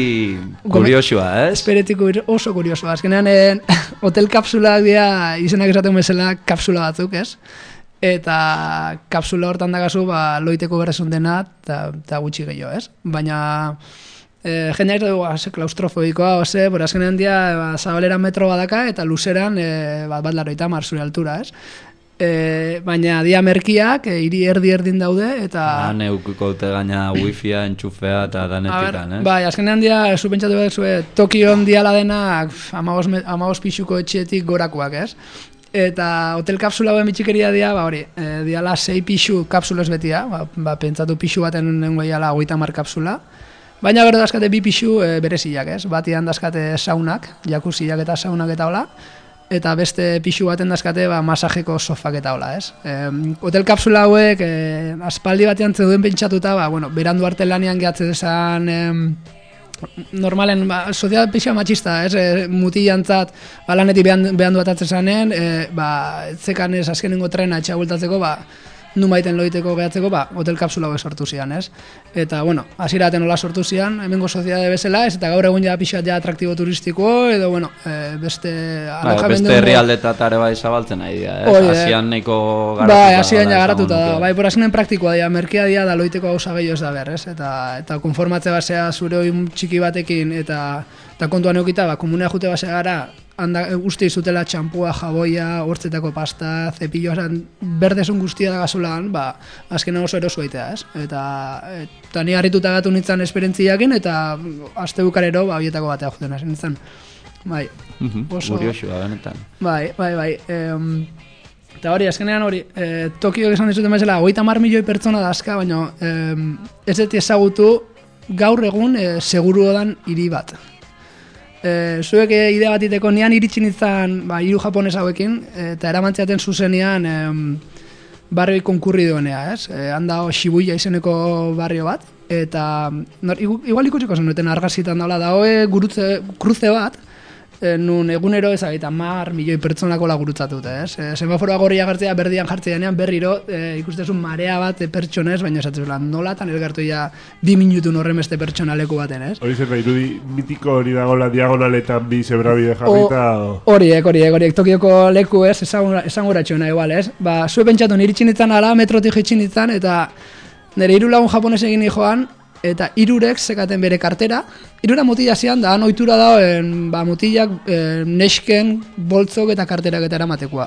kuriosua, ez? Esperientzi oso kuriosua. Azkenean, en, hotel kapsulak dira izenak esaten bezala kapsula batzuk, ez? Eta kapsula hortan dagazu, ba, loiteko berrezun dena, eta gutxi gehiago, ez? Baina... E, jendeak dugu, ase, klaustrofobikoa, ose, bora azkenean dia, ba, zabalera metro badaka, eta luzeran, e, bat bat laroita mar zure altura, ez? E, baina dia merkiak, e, iri erdi erdin daude, eta... Ah, neukiko dute gaina wifia, entxufea, eta danetikan, ez? Bai, azkenean dia, zu pentsatu behar zue, Tokion diala denak, amabos pixuko etxetik gorakoak, ez? Eta hotel kapsula hauen bitxikeria dia, ba hori, e, diala sei pixu kapsules betia, ba, ba pentsatu pixu baten nengoiala hogeita hamar kapsula, baina gero dazkate bi pixu e, bereziak, ez? Batian dazkate saunak, jakuziak eta saunak eta hola, eta beste pixu baten dazkate ba, masajeko sofak eta hola, ez? E, hotel kapsula hauek, e, aspaldi batean zeuden pentsatuta, ba, bueno, berandu arte lanian gehatze desan... E, normalen, ba, sozial pixa matxista, ez, e, mutilantzat, ba, lanetik behan, behandu atatzen zanen, e, ba, etzekan ez azkenengo trena etxea bultatzeko, ba, numaiten loiteko gehatzeko, ba, hotel kapsula hauek sortu zian, ez? Eta, bueno, hasiraten hola sortu zian, hemengo soziade bezala, ez, eta gaur egun ja pixat ja atraktibo turistiko, edo, bueno, e, beste... Ba, beste herrialdetatare bai zabaltzen nahi dira, ez? Asian nahiko garatuta. Bai, asian ja garatuta da, bai, por azkenen praktikoa dira, merkia dira, da loiteko gauza gehiago ez da ber, ez? Eta, eta konformatze basea zure oin txiki batekin, eta, eta kontuan eukita, ba, komunea jute basea gara, Anda, uste izutela txampua, jaboia, hortzetako pasta, zepilloa, berdezun guztia da gazulan, ba, azkenen oso erosu aitea, ez? Eta, eta ni harrituta gatu nintzen esperientziakin, eta aste bukarero, ba, bietako batea juten hasi nintzen. Bai, oso... Kuriosua, benetan. Bai, bai, bai. Em, eta hori, azkenean hori, e, Tokio esan dizuten bezala, hogeita hamar milioi pertsona dazka, baina em, ez dut ezagutu gaur egun e, seguru dan hiri bat. E, zuek e, idea bat iteko nian iritsi nintzen ba, hiru japones hauekin, eta eramantziaten zuzenean e, barrioi konkurridoenea, ez? E, handao Shibuya izeneko barrio bat, eta nor, igual ikutsiko zenuten argazkitan daula, da hoe gurutze, kruze bat, e, nun egunero ezagita mar milioi pertsonako lagurutzatute, ez? E, semaforoa gorria gartzea berdian jartzea denean berriro e, ikustezun marea bat e, pertsonez, baina esatzezula nolatan elgartu ja bi minutun horren beste pertsonaleku baten, ez? Hori zer da, irudi mitiko hori dagoela diagonaletan bi zebrabide jarrita... Horiek, horiek, horiek, Tokioko leku ez, esanguratxuna igual, ez? Ba, zue pentsatu niritxin ditzan ala, metrotik jitxin ditzan, eta nire hiru lagun japones egin joan, eta hirurek sekaten bere kartera, hirura mutila zian, da, noitura dagoen, ba, mutilak e, nesken, boltzok eta karterak eta eramatekoa.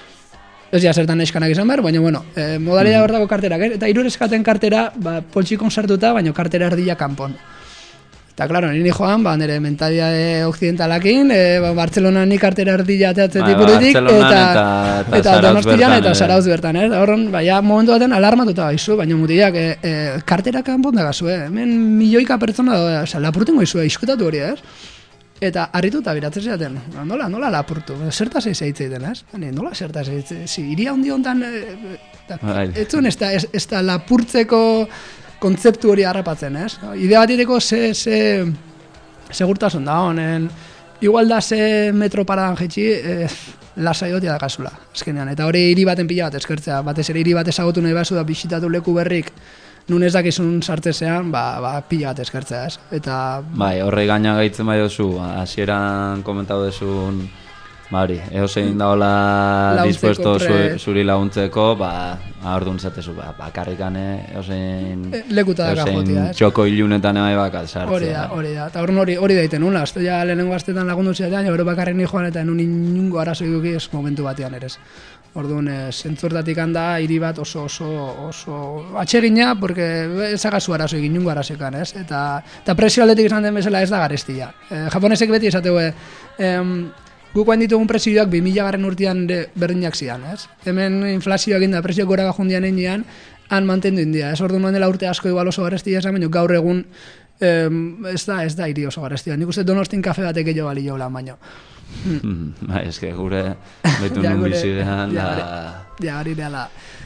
Ez ja zertan neskanak izan behar, baina, bueno, e, modalidad hortako karterak, eh? Eta hirurek sekaten kartera, ba, poltsikon sartuta, baina kartera erdila kanpon. Eta, klaro, nire joan, ba, nire mentalitate occidentalakin, e, ba, Bartzelonan nik kartera erdila ateatzetik Ba, burutik, Bartzelonan eta, eta- eta eta Zarautz Donostian bertan, eta eh. Zarautz bertan, eh? Horren, ba, ja, momentu baten alarmatuta baizu, baina mutilak, e, e, kartera kanpon dagazu, eh? Hemen milioika pertsona da, oza, lapurtengo izu, iskutatu hori, ez? Eta harrituta biratzen zeaten, nola, nola lapurtu, zertaz eiz egiten, ez? Hani, nola zertaz egiten, zi, iria handi honetan, e, e, Bai. ez zuen ez da, ez, ez da lapurtzeko kontzeptu hori harrapatzen, ez? Idea bat iteko ze, ze, segurtasun da honen, igual da ze metro paradan jetxi, eh, lasai dotia da kasula, azkenean. Eta hori hiri baten pila bat eskertzea, batez ere hiri bat ezagutu nahi bazu da bisitatu leku berrik, nun ez dakizun sartzezean, ba, ba pila bat eskertzea, ez? Eta... Bai, horre gaina gaitzen bai dozu, hasieran komentatu dezun, ba hori, eosein daola Laguntzeko dispuesto zu, pre- zuri laguntzeko, ba, orduan zatezu, ba, bakarrikane, eosein, Eh, lekuta daka jotia, ez? txoko ilunetan bai bakat sartzea. Hori da, hori da. Eta horren hori, hori daiten nula. Azte ja lehenengo astetan lagundu ziatean, gero bakarrik ni joan eta enun inungo arazo eduki ez momentu batean ere ez. Orduan, e, zentzurtatik handa, hiri bat oso, oso, oso atsegina, porque ezagazu arazo egin, inungo arazoekan, ez? Eta, eta presio aldetik izan den bezala ez da garestia. E, japonesek beti esateu, em, guk hain ditugun presioak bi mila garren urtean ere berdinak zian, ez? Hemen inflazioak inda, presio gora gajundian einean, han mantendu india, ez? Orduan dela urte asko igual oso garestia esan, baina gaur egun em, ez da, ez da hiri oso garestia. Nik uste Donostin kafe batek gehiago bali jola, baina. Mm, bai, eske gure betu Ja, nun gure- bizidean, ja, da... Ja, hori reala.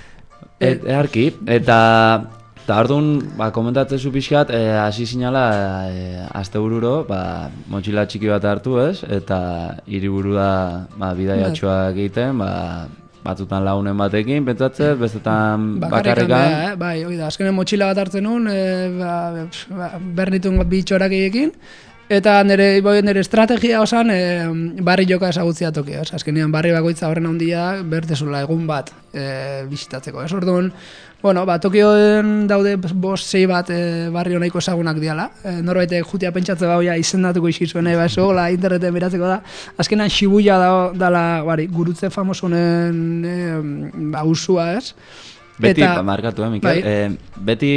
Et, earki, eta eta orduan, ba, komentatzezu pixkat, eh, hasi zinala, eh, astebururo, ba, motxila txiki bat hartu, ez? Eta hiriburua, ba, bidaiatxoak egiten, ba, batzutan lagunen batekin, pentsatzez, bestetan bakarrikan. bea, eh? Bai, hori da, azkenen motxila bat hartzen nun, e, ba, ba, bernitun bi txorak egin, eta nire, bai, nire estrategia osan e, barri joka ezagutzia toki, ez? Azkenean barri bakoitza horren handia bertezula egun bat e, bisitatzeko, ez? Orduan, bueno, ba, Tokioen daude bost sei bat e, barrio nahiko ezagunak diala. E, norbaitek jutia pentsatze bau ja izendatuko izkizuen nahi baso, la interneten beratzeko da. Azkenean Shibuya da, dala, bari, gurutze famosunen e, ba, usua, ez? Beti, Eta- ba, markatu, eh, Mikel? bai. Eh, beti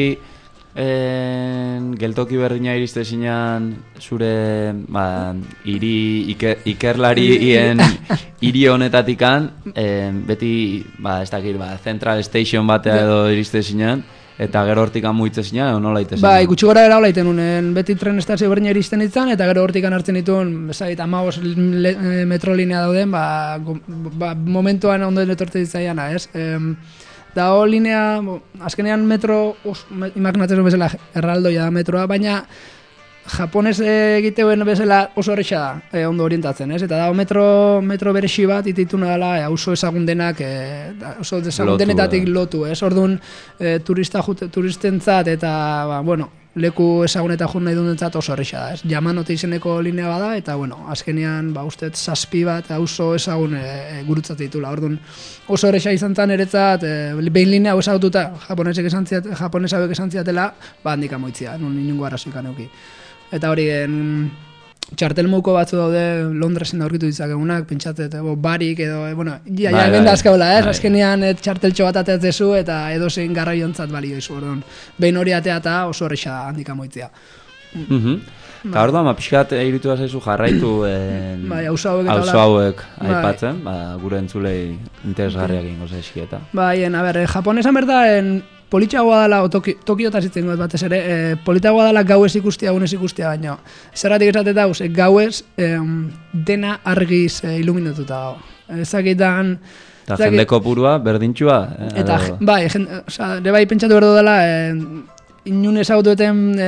en, geltoki berdina iriste zinean zure ba, iri, iker, ikerlarien hiri honetatikan, en, beti, ba, ez dakit, ba, Central Station batea edo iriste zinean, eta gero hortik amuitze zinean, edo nola ite zinean? Bai, gutxi gora era hola iten unen, beti tren estazio berdina iristen ditzan, eta gero hortikan hartzen dituen, bezait, amabos metrolinea dauden, ba, go- ba, momentuan ondo etorte ditzaiana, ez? Em, da ho linea, bo, azkenean metro, os, me, imaginatzen duen bezala, erraldoia da metroa, baina japones egiteuen bezala oso horreixa da, e, ondo orientatzen, ez? Eta da metro, metro beresi bat itituna dela, e, auzo ezagun denak, e, da, oso ezagun Lotu, denetatik eh. lotu, ez? Orduan, e, turista jute, turistentzat eta, ba, bueno, leku ezaguneta jun nahi dunentzat oso horreixa da, ez? Yamanote izeneko linea bada, eta, bueno, azkenean, ba, ustez, zazpi bat auzo ezagun e, e, gurutzat ditula. Orduan, oso horreixa izan zen eretzat, e, behin linea hau ezagututa, japonesek esan ziat, japones hauek esan ziatela, ba, handik amoitzia, nun inungo arazoikan euki. Eta hori, en, txartelmuko batzu daude Londresen da aurkitu ditzakegunak, pentsatzen, bo, barik edo, e, bueno, ja, Bai, ja, bai. benda azkaula, ez? Bai. Azkenean et, txarteltxo bat ateatzezu eta edozein garraiontzat balio izu, orduan. Behin hori ateata oso horreixa handik amoitzia. Mhm. Eta orduan, ba, pixkat iritu da zaizu jarraitu en, Bai, auzo hauek eta auzo hola. hauek Bai. aipatzen, ba, gure entzulei interesgarriak ingo zaizkieta. Bai, en, a ber, eh, japonesan berda, en, politxagoa dela, o toki, Tokiotaz itzen goet batez ere, e, politagoa dela gauez ikustia, egunez ikustia baino. Zerratik esatet dauz, e, gauez em, dena argiz e, iluminatuta dago. Ezakitan... Eta jende kopurua, berdintxua. Eh, Eta, edo- bai, jen, oza, ere bai pentsatu berdo dela, e, inun ezagutueten e,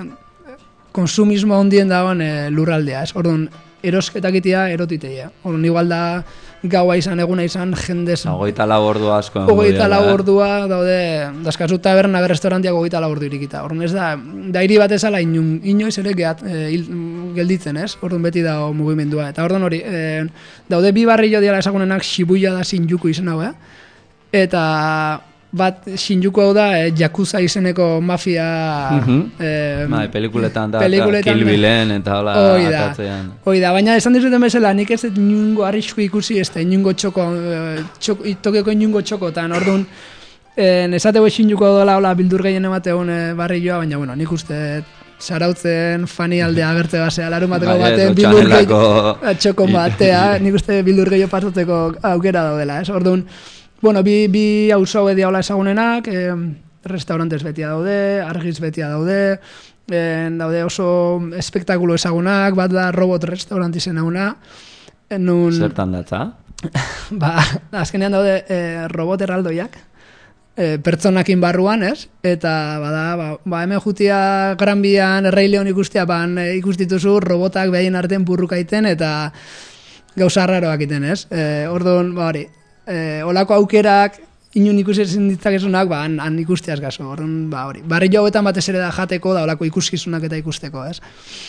konsumismo ondien dagoen e, lurraldea, ez? Orduan, erosketak itea erotiteia. Orduan, igual da gaua izan, eguna izan, jendez... Hogeita lau ordu asko. egongo Hogeita direla, lau eh? ordua daude, daskazu taberna berrestaurantiak hogeita lau ordu irikita. Orduan ez da, da hiri bat ezala inun, inoiz ere gehat, e, hil, gelditzen, ez? Orduan beti dago mugimendua. Eta orduan hori, e, daude bi barrio diala esagunenak Shibuya da Shinjuku izen hau, eh? Eta bat Shinjuku hau da e, Yakuza izeneko mafia... Mhm. e, Bai, pelikuletan da, pelikuletan Kill da. Billen eta hola Hoi da, atatzean. hoi da, baina esan dizuten bezala, nik ez dut inungo arrisku ikusi, ez da inungo txoko, eh, txoko Tokioko inungo txokotan, orduan, eh, esateko Shinjuko dola hola bildur gehien emategun eh, barrioa, baina bueno, nik uste sarautzen fani aldea agertze basea, larun bateko Bai, baten edo bildur txanelako- gehiago, txokon batea, nik uste bildur gehiago pasatzeko aukera daudela, ez? Orduan, bueno, bi, bi auzo edia hola esagunenak, eh, restaurantes betia daude, argiz betia daude, en, daude oso espektakulo ezagunak, bat da robot restaurant izen hauna, nun, Zertan datza? ba, azkenean daude eh, robot erraldoiak, eh, pertsonakin barruan, ez? Eta, bada, ba, ba hemen jutia Gran Bian, Errei Leon ikustia, ban eh, ikustituzu robotak behaien artean burrukaiten, eta gauza raroak iten, ez? Eh, orduan, ba hori, eh, olako aukerak, inun ikusi ezin ditzakezunak, ba, han, han ikusteaz gaso. Orduan, ba, hori. Barri hauetan batez ere da jateko, da olako ikuskizunak eta ikusteko, ez?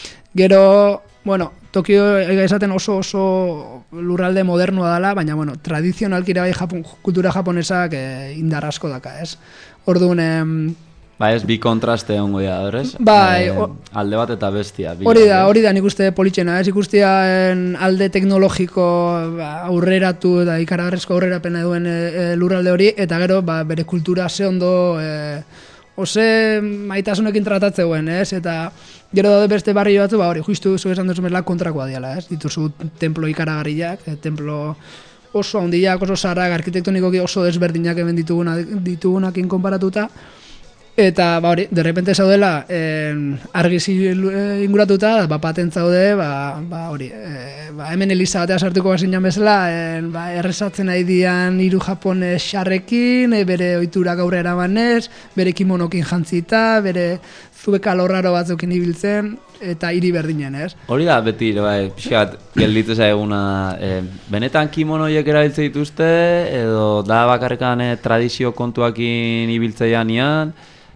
Gero, bueno, Tokio ega esaten oso oso lurralde modernoa dela, baina, bueno, tradizionalki ere bai Japon, kultura japonesak eh, indar asko daka, ez? Orduan, em, Ba ez, bi kontraste ongo dira, horrez? Bai, Eh, o- alde bat eta bestia. bi hori da, alde. hori da nik uste politxena, ez ikustiaen alde teknologiko ba, aurreratu eta ikaragarrizko aurrerapena duen e, e, lurralde hori, eta gero ba, bere kultura ze ondo e, ose maitasunekin tratatzeuen, ez? Eta gero daude beste barri batzu, ba hori, justu zu esan duzu bezala kontrakoa diala, ez? Dituzu templo ikaragarriak, e, templo oso handiak, oso zarak, arkitektonikoki oso desberdinak hemen dituguna, ditugunakin konparatuta, eta ba hori, derrepente zaudela en, argiz inguratuta, ba, patent zaude, ba, ba hori, e, ba, hemen eliza batea sartuko bazinan bezala, en, ba, errezatzen ari dian hiru japones xarrekin, e, bere oiturak aurre eramanez, bere kimonokin jantzita, bere zubeka lorraro batzukin ibiltzen, eta hiri berdinen, ez? Hori da, beti, bai, pixkat, gelditu zaiguna, eh, benetan kimonoiek erabiltze dituzte, edo da bakarrekan eh, tradizio kontuakin ibiltzeian ian,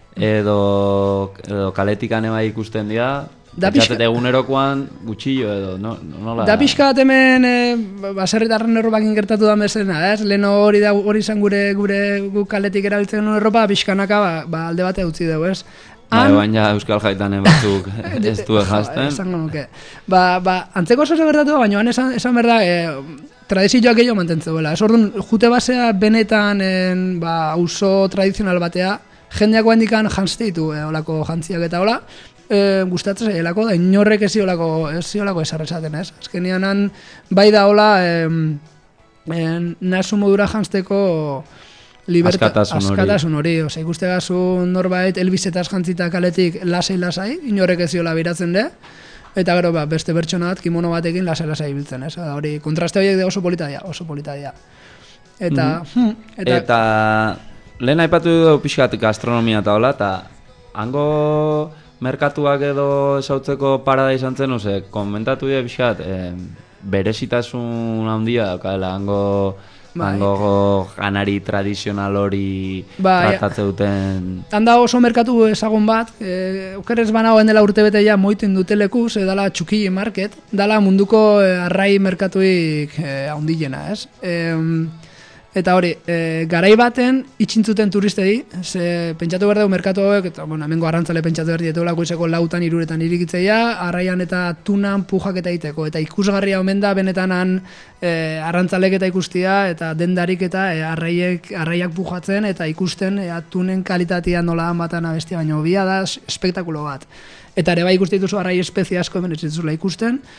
edo, edo kaletikan bai ikusten dira, Da pentsatet pixka- egunerokoan gutxillo edo, no, nola... Da pixka bat hemen e, baserritarren erropakin gertatu da bezena, ez? Leno hori da hori izan gure gure gu kaletik erabiltzen duen erropa, pixkanaka ba, ba alde bate utzi dugu, ez? Bai, Han- baina Euskal Jaitanen batzuk ez du Jo, jazten. esango nuke. Ba, ba, antzeko oso gertatu da, baina han esan, esan berda, e, tradizioak gehiago mantentzen duela. Ez orduan, jute basea benetan en, ba, auzo tradizional batea, jendeako handikan jantzte ditu, e, olako jantziak eta hola, e, gustatzen zaielako, da inorrek ez ziolako, ez ziolako esarrezaten, ez? Azkenian han, bai da hola, em, en, nasu modura jantzteko liberta, Askatasun hori. askatasun hori. Osea, ikuste gazu norbait elbizetaz jantzita kaletik lasai-lasai, inorrek ez ziola biratzen de, eta gero ba, beste pertsona bat kimono batekin lasai-lasai biltzen, ez? Da, hori, kontraste horiek de oso polita dira, oso polita dira. Eta, hm, Eta, eta lehen aipatu du pixkat gastronomia eta hola, eta hango merkatuak edo esautzeko parada izan zen, ose, komentatu dira pixkat, eh, berezitasun handia daukadela hango, Bai. hango janari tradizional hori Bai. tratatze duten... handa oso merkatu ezagun bat, e, okerrez banagoen dela urte bete ja moiten dutelekuz, e, dala Txukili Market, dala munduko e, arrai merkatuik e, haundilena, ez? E, eta hori, e, garai baten itxintzuten turistei, ze pentsatu behar dugu merkatu hauek, eta bueno, hemengo arrantzale pentsatu behar dietuelako izeko lautan, iruretan irikitzeia, arraian eta tunan pujak eta iteko, eta ikusgarria omen da benetan han e, arrantzalek eta ikustia, eta dendarik eta e, arraiek, arraiak pujatzen, eta ikusten e, tunen kalitatea nola batan abestia, baina hobia da espektakulo bat. Eta ere bai ikusten dituzu arrai espezia asko hemen ez dituzula ikusten,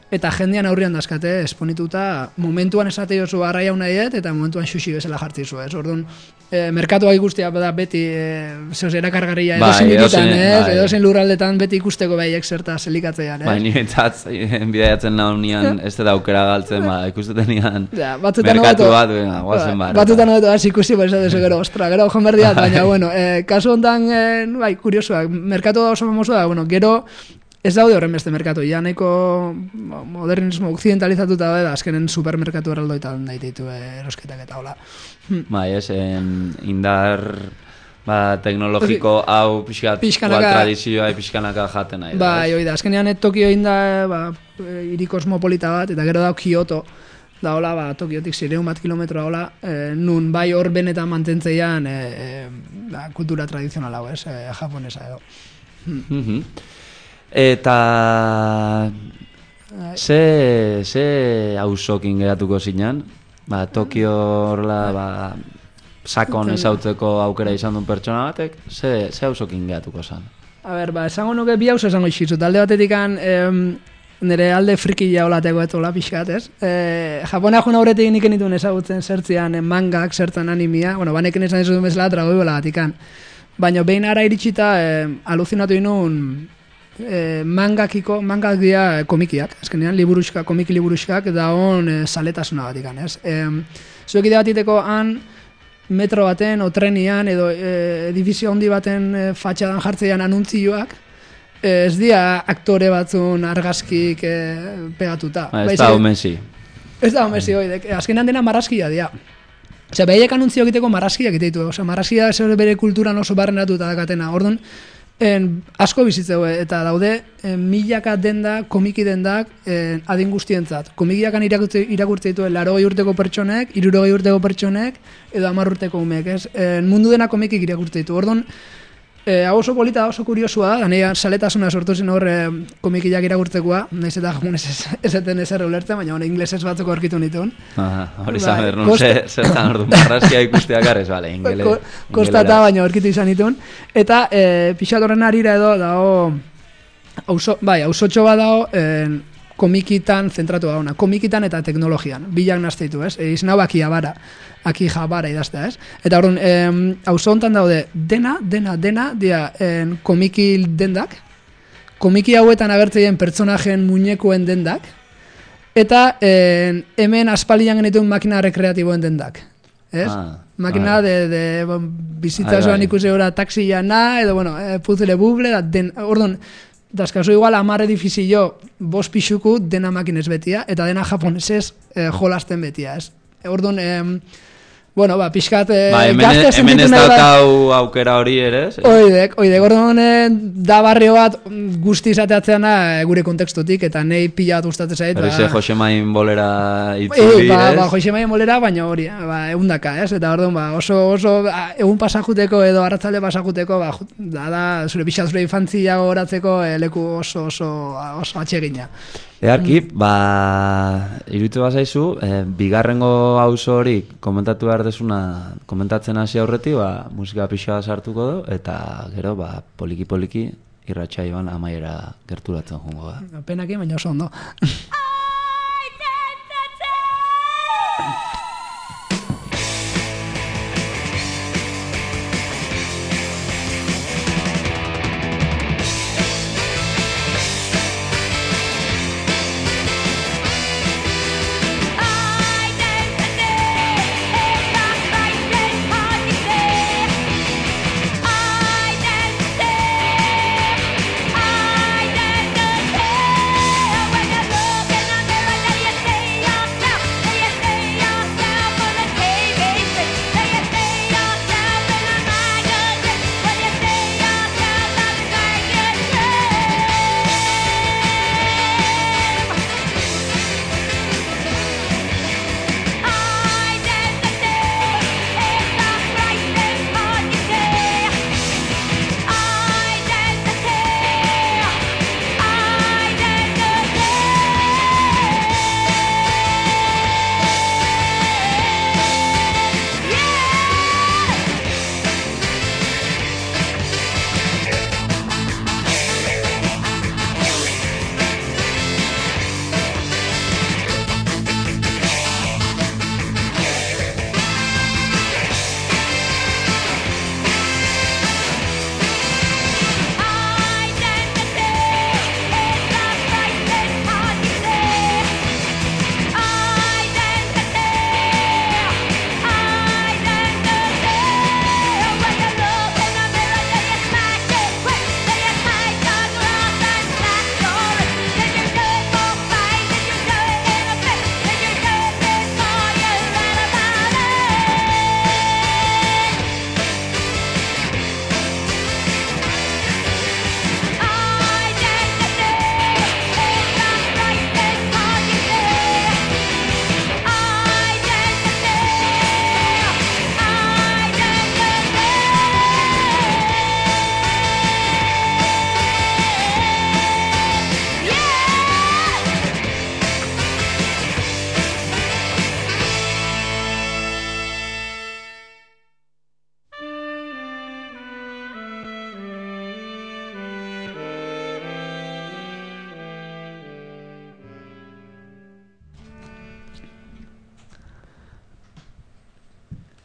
eta jendean aurrian dazkate, esponituta, momentuan esate jozu arraia unaiet, eta momentuan xuxi bezala jartzi zu, ez? Orduan, e, merkatuak ikustia da beti, e, zeus erakargarria Bai, edozein iritan, edozein- ez? bai. Edozein lurraldetan beti ikusteko behaiek zerta zelikatzean, ez? Bai, ni entzat, bidaiatzen naunian, ez da aukera galtzen, ba, ikusteten nian, Ja, batzutan merkatu hobeto- bat, venga, guazen bar. Batzutan hobeto hasi ikusi, pues ez gero, ostra, gero joan berdiat, baina, bueno, eh, kasu honetan, eh, bai, kuriosoak, merkatu da oso famoso da, bueno, gero, ez daude horren beste merkatu, ja nahiko modernismo occidentalizatuta da, azkenen supermerkatu erraldoetan daititu eh, erosketak eta hola. Hm. Bai, ez, en, indar, ba, teknologiko hau pixkat, Pixkanaka- igual tradizioa pixkanaka jaten nahi da. Bai, ez? hoi da, azkenean eh, Tokio inda, eh, ba, eh, hiri kosmopolita bat, eta gero da Kyoto, da hola, ba, Tokiotik zireun bat kilometroa hola, eh, nun bai hor benetan mantentzeian eh, eh, ba, kultura tradizional hau, ez, eh, japonesa edo. Mhm. Eta ze, ze auzokin geratuko zinan? Ba, Tokio horla, ba, sakon ezautzeko aukera izan duen pertsona batek, ze, ze auzokin geratuko zan? A ber, ba, esango nuke bi hauzo esango izizut, alde batetikan em, nire alde frikila holateko etola pixkat, ez? E, Japona joan aurretik nik enituen ezagutzen zertzian eh, mangak, zertan animia, bueno, baneken esan ez duen bezala dragoi bola batikan. Baina behin ara iritsita eh, aluzinatu inun eh, mangakiko, mangak dira eh, komikiak, azkenean liburuxka, komiki liburuxkak, da hon eh, saletasuna batikan, ez? E, zuek ide batiteko han, metro baten, o trenian, edo e, edifizio handi baten e, fatxadan jartzean anuntzioak, e, ez dira aktore batzun argazkik e, pegatuta. Ba, ez Baizik- da omensi. Ez da homezi hoi, azkenean dena marrazkia dira. Osea, behaiek anuntzio egiteko marrazkiak egiteitu, osea, marrazkia zer bere kulturan oso barrenatuta dakatena. Orduan, en, asko bizitzeu, eta daude en, milaka denda, komiki dendak en, adin guztientzat. Komikiakan irakurtze, irakurtze dituen larogei urteko pertsonek, hirurogei urteko pertsonek, edo hamar urteko umeek, ez? En, mundu dena komikik irakurtze ditu. Orduan, E, hau oso polita, oso kuriosua, da nire saletasuna sortu zen hor e, komikiak irakurtzekoa, naiz eta japonez ez, ezeten ezer ulertzen, baina bueno, inglesez batzuk aurkitu nituen. Aha, hori Bai, zan behar, non kosta- ze, zertan ordu marrazkia ikusteak arrez, bale, ingele, Ko, kostata, baina aurkitu izan nituen. Eta e, pixat horren arira edo, dago, auzo, bai, auzotxo bat dago, en, komikitan zentratu dauna, komikitan eta teknologian, bilak nazteitu, ez? E, izan hau Akihabara, Akihabara idaztea, ez? Eta orduan, em, auzo hontan daude, dena, dena, dena, dia, en, komiki dendak, komiki hauetan agertzeien pertsonajen muñekoen dendak, eta en, hemen aspaldian genituen makina rekreatiboen dendak, ez? Ah, Makina bai. de, de bon, bizitza Bai, zoan bai. ikusi gora taxillana, edo, bueno, eh, puzzle buble, da, den, orduan, dazkazu igual amar edifizio bost pixuku dena makinez betia, eta dena japonesez eh, jolasten betia, ez? Orduan, em, bueno, ba, pixkat eh, Ba, hemen, gazte hemen sentitu ez nahi ba- daukau aukera hori ere, ez? Oidek, oidek, orduan eh, da barrio bat guzti izateatzean da eh, gure kontekstutik, eta nei pila bat gustatzen zait. Hori ze Josemain bolera E, itzuli, ba, ez? ba, Joixemaia molera, baina hori, ba, eundaka, ez? Eta orduan, ba, oso, oso, a, egun pasajuteko edo arratzalde pasajuteko, ba, ju- da, da, zure pixa zure infantzia goratzeko eh, leku oso, oso, oso atsegina. Earki, ba, iruditu bazaizu, eh, bigarrengo auzo hori komentatu behar desuna, komentatzen hasi aurretik, ba, musika pixa sartuko du, eta gero, ba, poliki-poliki irratsaioan amaiera gerturatzen jungo da. Penaki, baina oso ondo. When you look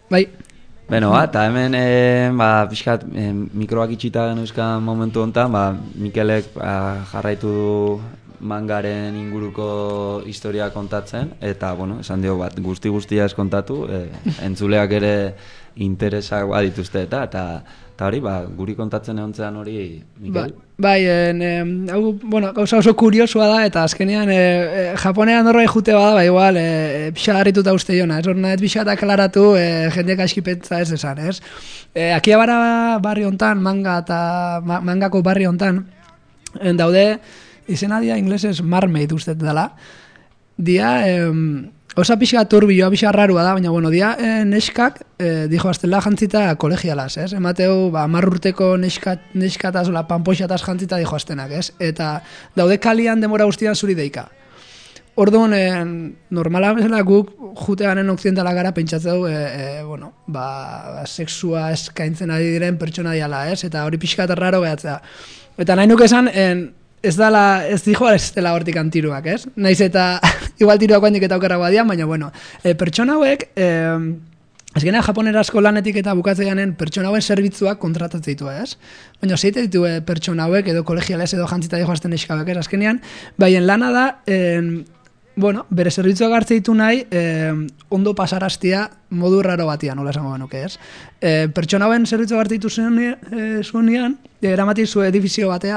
Bai. Beno, ba, eta hemen, e, ba, pixkat, e, mikroak itxita genuzkan momentu honetan, ba, Mikelek ba, jarraitu du mangaren inguruko historia kontatzen, eta, bueno, esan dio, bat, guzti-guztia ez kontatu, e, entzuleak ere interesak badituzte, eta, eta, eta hori, ba, guri kontatzen egontzean hori, Mikel? Ba, bai, en, em, hau, bueno, gauza oso kuriosua da, eta azkenean, e, e, Japonean norbait jute bada, ba, igual, e, pixa harrituta uste jona, ez hor nahet pixa eta klaratu, e, jendeak askipentza ez esan, ez? E, Akihabara barri hontan, manga eta ma, mangako barri hontan, en, daude, izena dia inglesez marmaid uste dela, dia, em, osa pixa turbioa, pixa rarua da, baina, bueno, dia eh, neskak, eh, dijo aztela jantzita kolegialaz, ez? Emateu, ba, marrurteko neskat, neskataz, ola, panpoixataz jantzita dijo aztenak, ez? Eta daude kalian demora guztian zuri deika. Orduan, eh, normala bezala guk juteganen okzidentala gara pentsatzeu, eh, eh, bueno, ba, sexua eskaintzen ari diren pertsona diala, ez? Eta hori pixka eta raro behatzea. Eta nahi nuke esan, en, ez dala, ez dijo ez dela hortik antiruak, ez? Naiz eta igual tiruak handik eta okerra badian, baina bueno, e, pertsona hauek, e, azkenean japonerazko lanetik eta bukatzeanen pertsona hauen zerbitzuak kontratatzen ditu, ez? Baina zeite ditu e, pertsona hauek edo kolegialez edo jantzita dijo azten eskabek, ez? Azkenean, baien lana da, en, bueno, bere zerbitzuak hartze ditu nahi, e, ondo pasaraztia modu raro batian, nola esango genuke, ez? E, pertsona hauen zerbitzuak hartze ditu zuenean, e, eramati zu edifizio batea,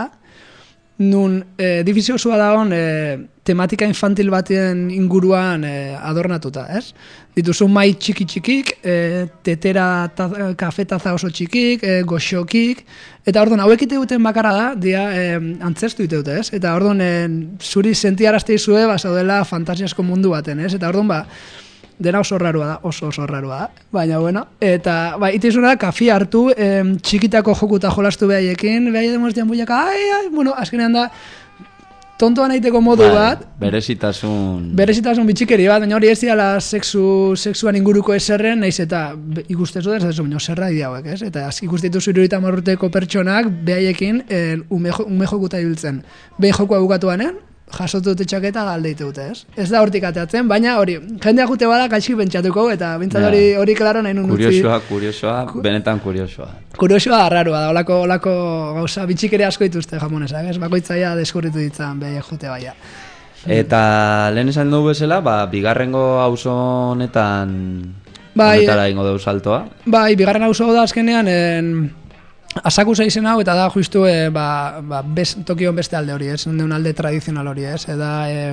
nun eh, edifizio zua dagoen eh, tematika infantil batien inguruan eh, adornatuta, ez? Dituzu mai txiki-txikik, eh, tetera ta, kafetaza oso txikik, eh, goxokik, eta orduan hauek ite duten bakarra da, dia eh, antzestu ite dute, ez? Eta orduan eh, zuri sentiarazte izue, ba, zaudela fantasiasko mundu baten, ez? Eta orduan, ba, dena oso rarua da, oso oso rarua da, baina bueno, eta ba, itizuna da, kafi hartu, em, txikitako jokuta jolastu behaiekin, behaie demonestian buiaka, ai, ai, bueno, azkenean da, tontoan aiteko modu Bai, bat, berezitasun... berezitasun bitxikeri bat, baina hori ez diala sexu, sexuan inguruko eserren, naiz eta ikustezu da, ez da, baina zerra idi hauek, ez? Eta ikustitu zururita marruteko pertsonak, behaiekin, ume, ume jokuta ibiltzen. Behin jokua bukatuanen, jasotu dute txaketa galde ditu dute, ez? Ez da hortik ateatzen, baina hori, jendea jute bada gaitxik pentsatuko, eta bintzat hori hori klaro nahi nun utzi. Kuriosoa, kuriosoa, benetan kuriosoa. Kuriosoa arrarua da, olako, olako gauza bitxikere asko dituzte japonesak, ez? Bakoitzaia deskurritu ditzan behi jute baia. Eta lehen esan dugu bezala, ba, bigarrengo auzo honetan bai, honetara ingo dugu saltoa. Bai, bigarren auzo da azkenean, en, Asakusa izen hau, eta da justu e, ba, ba, bez, Tokion beste alde hori, ez? Un alde tradizional hori, ez? Eta e,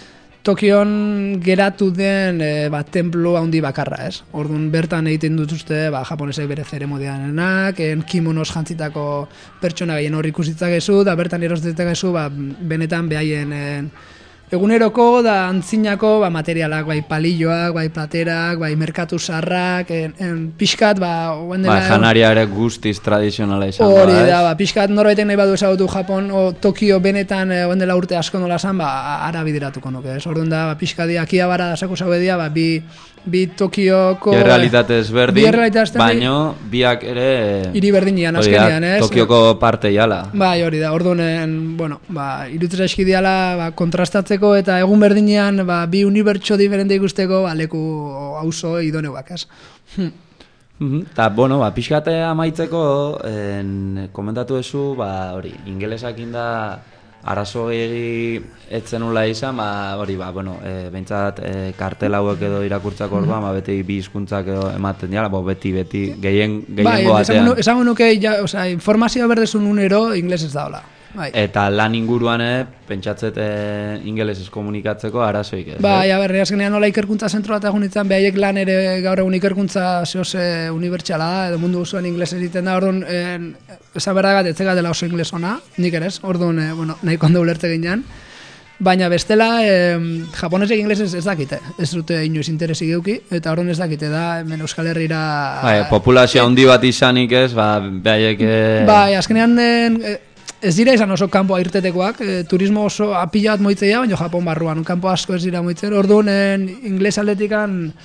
Tokion geratu den e, ba, templu handi bakarra, ez? Orduan bertan egiten dutuzte ba, japonesek bere zeremonianenak, en kimonos jantzitako pertsona gehien hor ikusitzakezu, da bertan erostetzakezu ba, benetan behaien en, eguneroko da antzinako ba, materialak, bai palilloak, bai platerak, bai merkatu zarrak, en, en, pixkat, ba, Ba, janaria ere guztiz tradizionala izan hori da, ba, pixkat norbaitek nahi badu ezagutu Japon, o Tokio benetan e, dela urte asko nola zan, ba, ara bideratuko nuke, ez? Orduan da, ba, pixkat di, Akihabara dasako zaudedia, ba, bi, bi Tokioko... Bi realitate ezberdin, bi realitate baino biak ere... Hiri berdinean, azkenean, ez? Tokioko parte jala. Bai, hori da, orduan, bueno, ba, irutzera eskidiala ba, kontrastatzeko eta egun berdinean ba, bi unibertso diferente ikusteko ba, leku auzo idoneuak, ez? Hm. Eta, bueno, ba, pixkate amaitzeko, en, komentatu duzu, ba, hori, ingelesak inda arazo gehi etzenula izan, ba, hori, ba, bueno, e, behintzat e, kartel hauek edo irakurtzako orduan, ba, beti bi hizkuntzak edo ematen dira, bo, beti, beti, gehien, gehiengo bai, batean. Bai, esango nuke, ja, oza, informazioa berdezun unero, inglesez daola. Bai. Eta lan inguruan, eh, pentsatzet eh, ingelesez komunikatzeko arazoik ez. Bai, a ber, azkenean nola ikerkuntza zentro bat egun ditzen, behaiek lan ere gaur egun ikerkuntza zehose unibertsala da, edo mundu osoan inglesez egiten da, orduan, eh, esan berdagat, etzeka dela oso ingles ona, nik ere ez, orduan, eh, bueno, nahi kondo ulerte ginean. Baina bestela, eh, japonesek inglesez ez dakite, ez dute inoiz interesi geuki, eta orduan ez dakite da, hemen Euskal Herrira... Bai, populazio handi bat izanik ez, ba, behaiek... Eh... Bai, azkenean... Eh, Ez dira izan oso kanpoa irtetekoak, e, turismo oso apila bat moitzea, baina Japon barruan, kanpo asko ez dira moitzen. Orduan, ingles aldetikan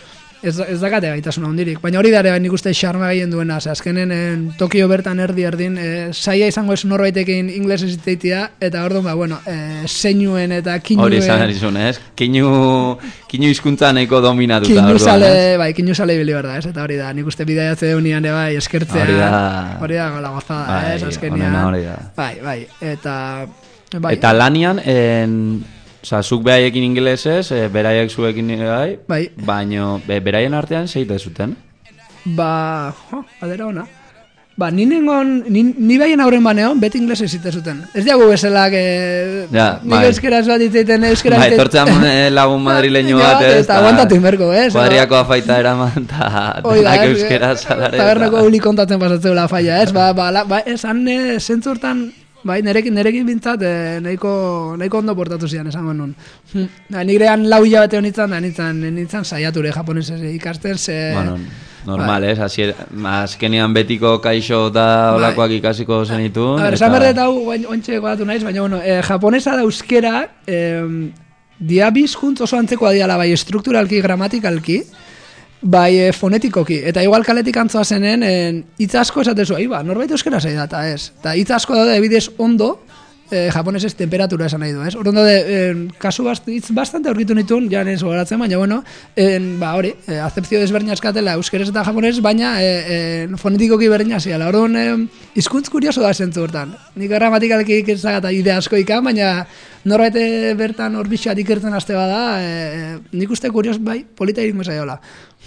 ez, ez dakate gaitasuna hondirik. Baina hori dare nik uste xarma gehien duena, ze azkenen en, Tokio bertan erdi erdin, e, saia izango ez norbaitekin ingles eziteitia, eta orduan, ba, bueno, e, seinuen eta kinuen... Hori izan erizun, ez? Kinu, kinu hizkuntza nahiko dominatuta. Kinu orduan, sale, ez? bai, kinu sale ibili behar da, ez? Eta hori da, nik uste bidaiatze deunian, bai, eskertzea... Hori da... Hori da, gola gozada, Bai, ez? Azkenean... honena hori da. Bai, bai, eta... Bai, Eta lanian, en, oza, zuk behaiekin ingelesez, e, beraiek zuekin bai, bai. baino be, beraien artean zeite zuten. Ba, jo, adera ona. Ba, ni nengon, ni, ni baien aurren baneon, beti inglesez zite zuten. Ez diagu bezalak, e, Ja, nik bai. euskeraz bat itzeiten, euskeraz Ba, etortzean eh, lagun madrileño bat, ez? Eta aguantatu inberko, ez? Kuadriako afaita eraman, eta Hoi da, denak ez, euskera salare. tabernako uli kontatzen pasatzeula faia, ez? Ba, ba, la, ba esan e, zentzurtan, bai, nerekin, nerekin bintzat, e, nahiko, nahiko ondo portatu zian, esango nun. Hm, da, nirean lau hilabete honitzen, da, nintzen, nintzen saiature japonesez ikasten, ze... Bueno, normal, ez? Hasier, azkenean betiko kaixo eta olakoak ikasiko zenitun. A ber, esan berdet hau, ontxe godatu naiz, baina, bueno, eh, japonesa da euskera, eh, diabiz juntz oso antzekoa diala, bai, strukturalki, gramatikalki, bai, e, fonetikoki, eta igual kaletik antzoa zenen, en, hitz asko esatezu, ba, norbait euskera zei da, eta ez. Eta hitz asko daude, ebidez ondo, e, japonesez temperatura esan nahi du, ez? Orduan daude, en, kasu bast, hitz bastante aurkitu nituen, ja nien zogoratzen, baina, bueno, en, ba, hori, e, azepzio desberdina eskatela euskeres eta japones, baina e, e, fonetikoki berdina ziala. Orduan, e, hizkuntz kurioso da zentzu hortan. Nik gramatikalki ikertzak eta ide asko ikan, baina norbait bertan hor bixat ikertzen aste bada, e, nik uste kurios, bai, polita iringo zaiola.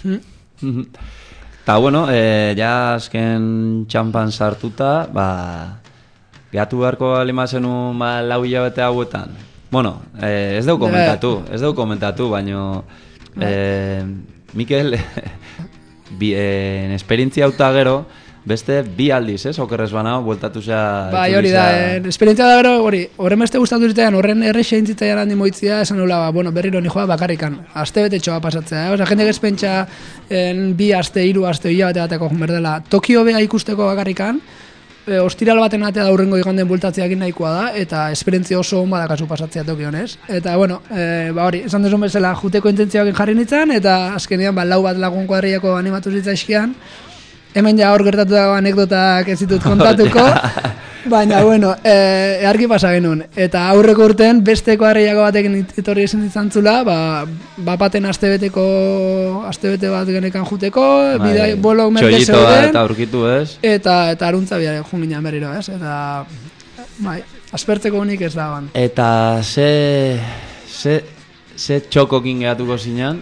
Eta, bueno, e, ja azken txampan sartuta, ba, gehatu beharko alima zenu ba, lau hilabete hauetan. Bueno, e, ez deu komentatu, ez deu komentatu, baino e, Mikel, bi, e, esperientzia auta gero, beste bi aldiz, ez, okerrez banao, bueltatu zea... Bai, hori da, eh, esperientzia da gero, hori, horren beste gustatu zitean, horren errexe intzitzaian handi moitzia, esan nula, ba, bueno, berriro ni joa bakarrikan, aste bete txoa pasatzea, eh? Osa, jende gezpentsa en, bi aste, hiru aste, hilabete bateko berdela, Tokio bea ikusteko bakarrikan, e, ostiral baten atea da hurrengo iganden bultatziakin nahikoa da, eta esperientzia oso hon badakazu pasatzea Tokion, ez? Eta, bueno, e, ba, hori, esan desun bezala, juteko intentzioakin jarri nintzen, eta azkenean, ba, lau bat lagun kuadriako animatu zitzaizkian, hemen ja hor gertatu dago anekdotak ez ditut kontatuko, baina, bueno, e, earki pasa genuen. Eta aurreko urtean, beste kuadriako batekin etorri esan izan zula, ba, bapaten astebeteko, astebete bat genekan juteko, bidai, bolo merke zeuden, eta aurkitu, ez? Eta, eta aruntza bia junginan berriro, ez? Eta, bai, aspertzeko unik ez dagoan. Eta ze, ze, ze txokokin gehatuko zinan?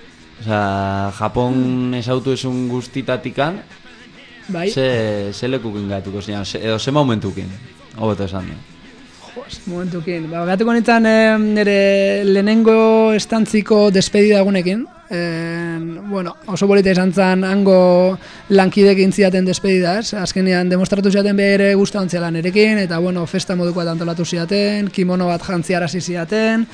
Osea, Japon esautu esun guztitatikan, Bai. ze, ze lekukin gehatuko zinan, ze, edo ze momentukin, hobeto esan du. Joz, momentukin. Ba, gehatuko nintzen eh, nire lehenengo estantziko despedida egunekin. Eh, bueno, oso bolita izan zen hango lankidekin ziaten despedida, ez? Azkenean demostratu ziaten bere guztu antziala nerekin, eta bueno, festa moduko bat antolatu ziaten, kimono bat jantziarazi ziaten,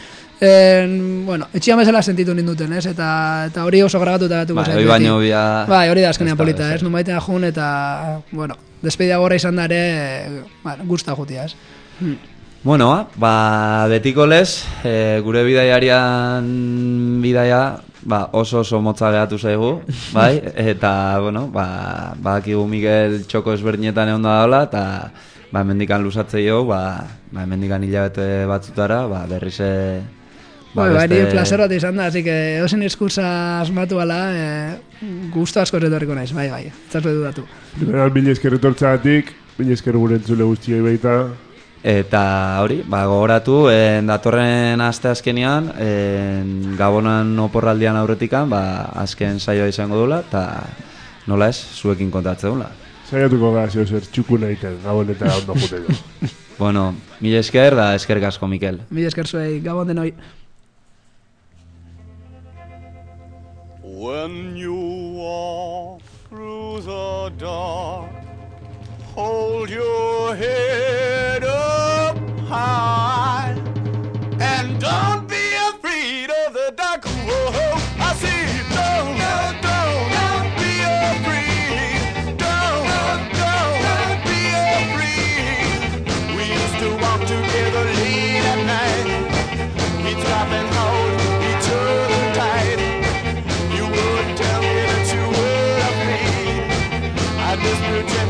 En, bueno, etxian bezala sentitu ninduten, ez? Eta, eta hori oso grabatuta gatuko bai, hori baino bia... Bai, hori da azkenean polita, ez? Numaitea jun eta, bueno, despedida gorra izan da ere, bueno, guzta jutia, ez? Hmm. Bueno, ba, betiko lez, e, gure bidaiarian bidaia, ba, oso oso motza gehatu zaigu, bai? Eta, bueno, ba, badakigu Miguel txoko ezberdinetan egon da daula, eta ba, mendikan luzatzei jo, ba, ba, mendikan hilabete batzutara, ba, berrize... Ba, bai, beste... bai, placer bat izan da, así que edozen eskursa asmatu ala, e, gusto asko retorriko naiz, bai, bai, txasue dudatu. Beran, mila esker etortzagatik, mila esker gure entzule guztiei baita. Eta hori, ba, gogoratu, en, datorren aste azkenean, en, Gabonan oporraldian aurretikan, ba, azken saioa izango dula, eta nola ez, zuekin kontatzen dula. Saiatuko gara, zeo zer, txuku nahiten, Gabon eta ondo juteko. Bueno, mila esker da esker asko, Mikel. Mila esker zuei, Gabon denoi. When you walk through the dark, hold your head up high, and don't be afraid of the dark. Whoa, I say, don't, don't, don't be afraid. Don't, don't be afraid. We used to walk together late at night. We'd stop and hold each other tight. You would tell this pretend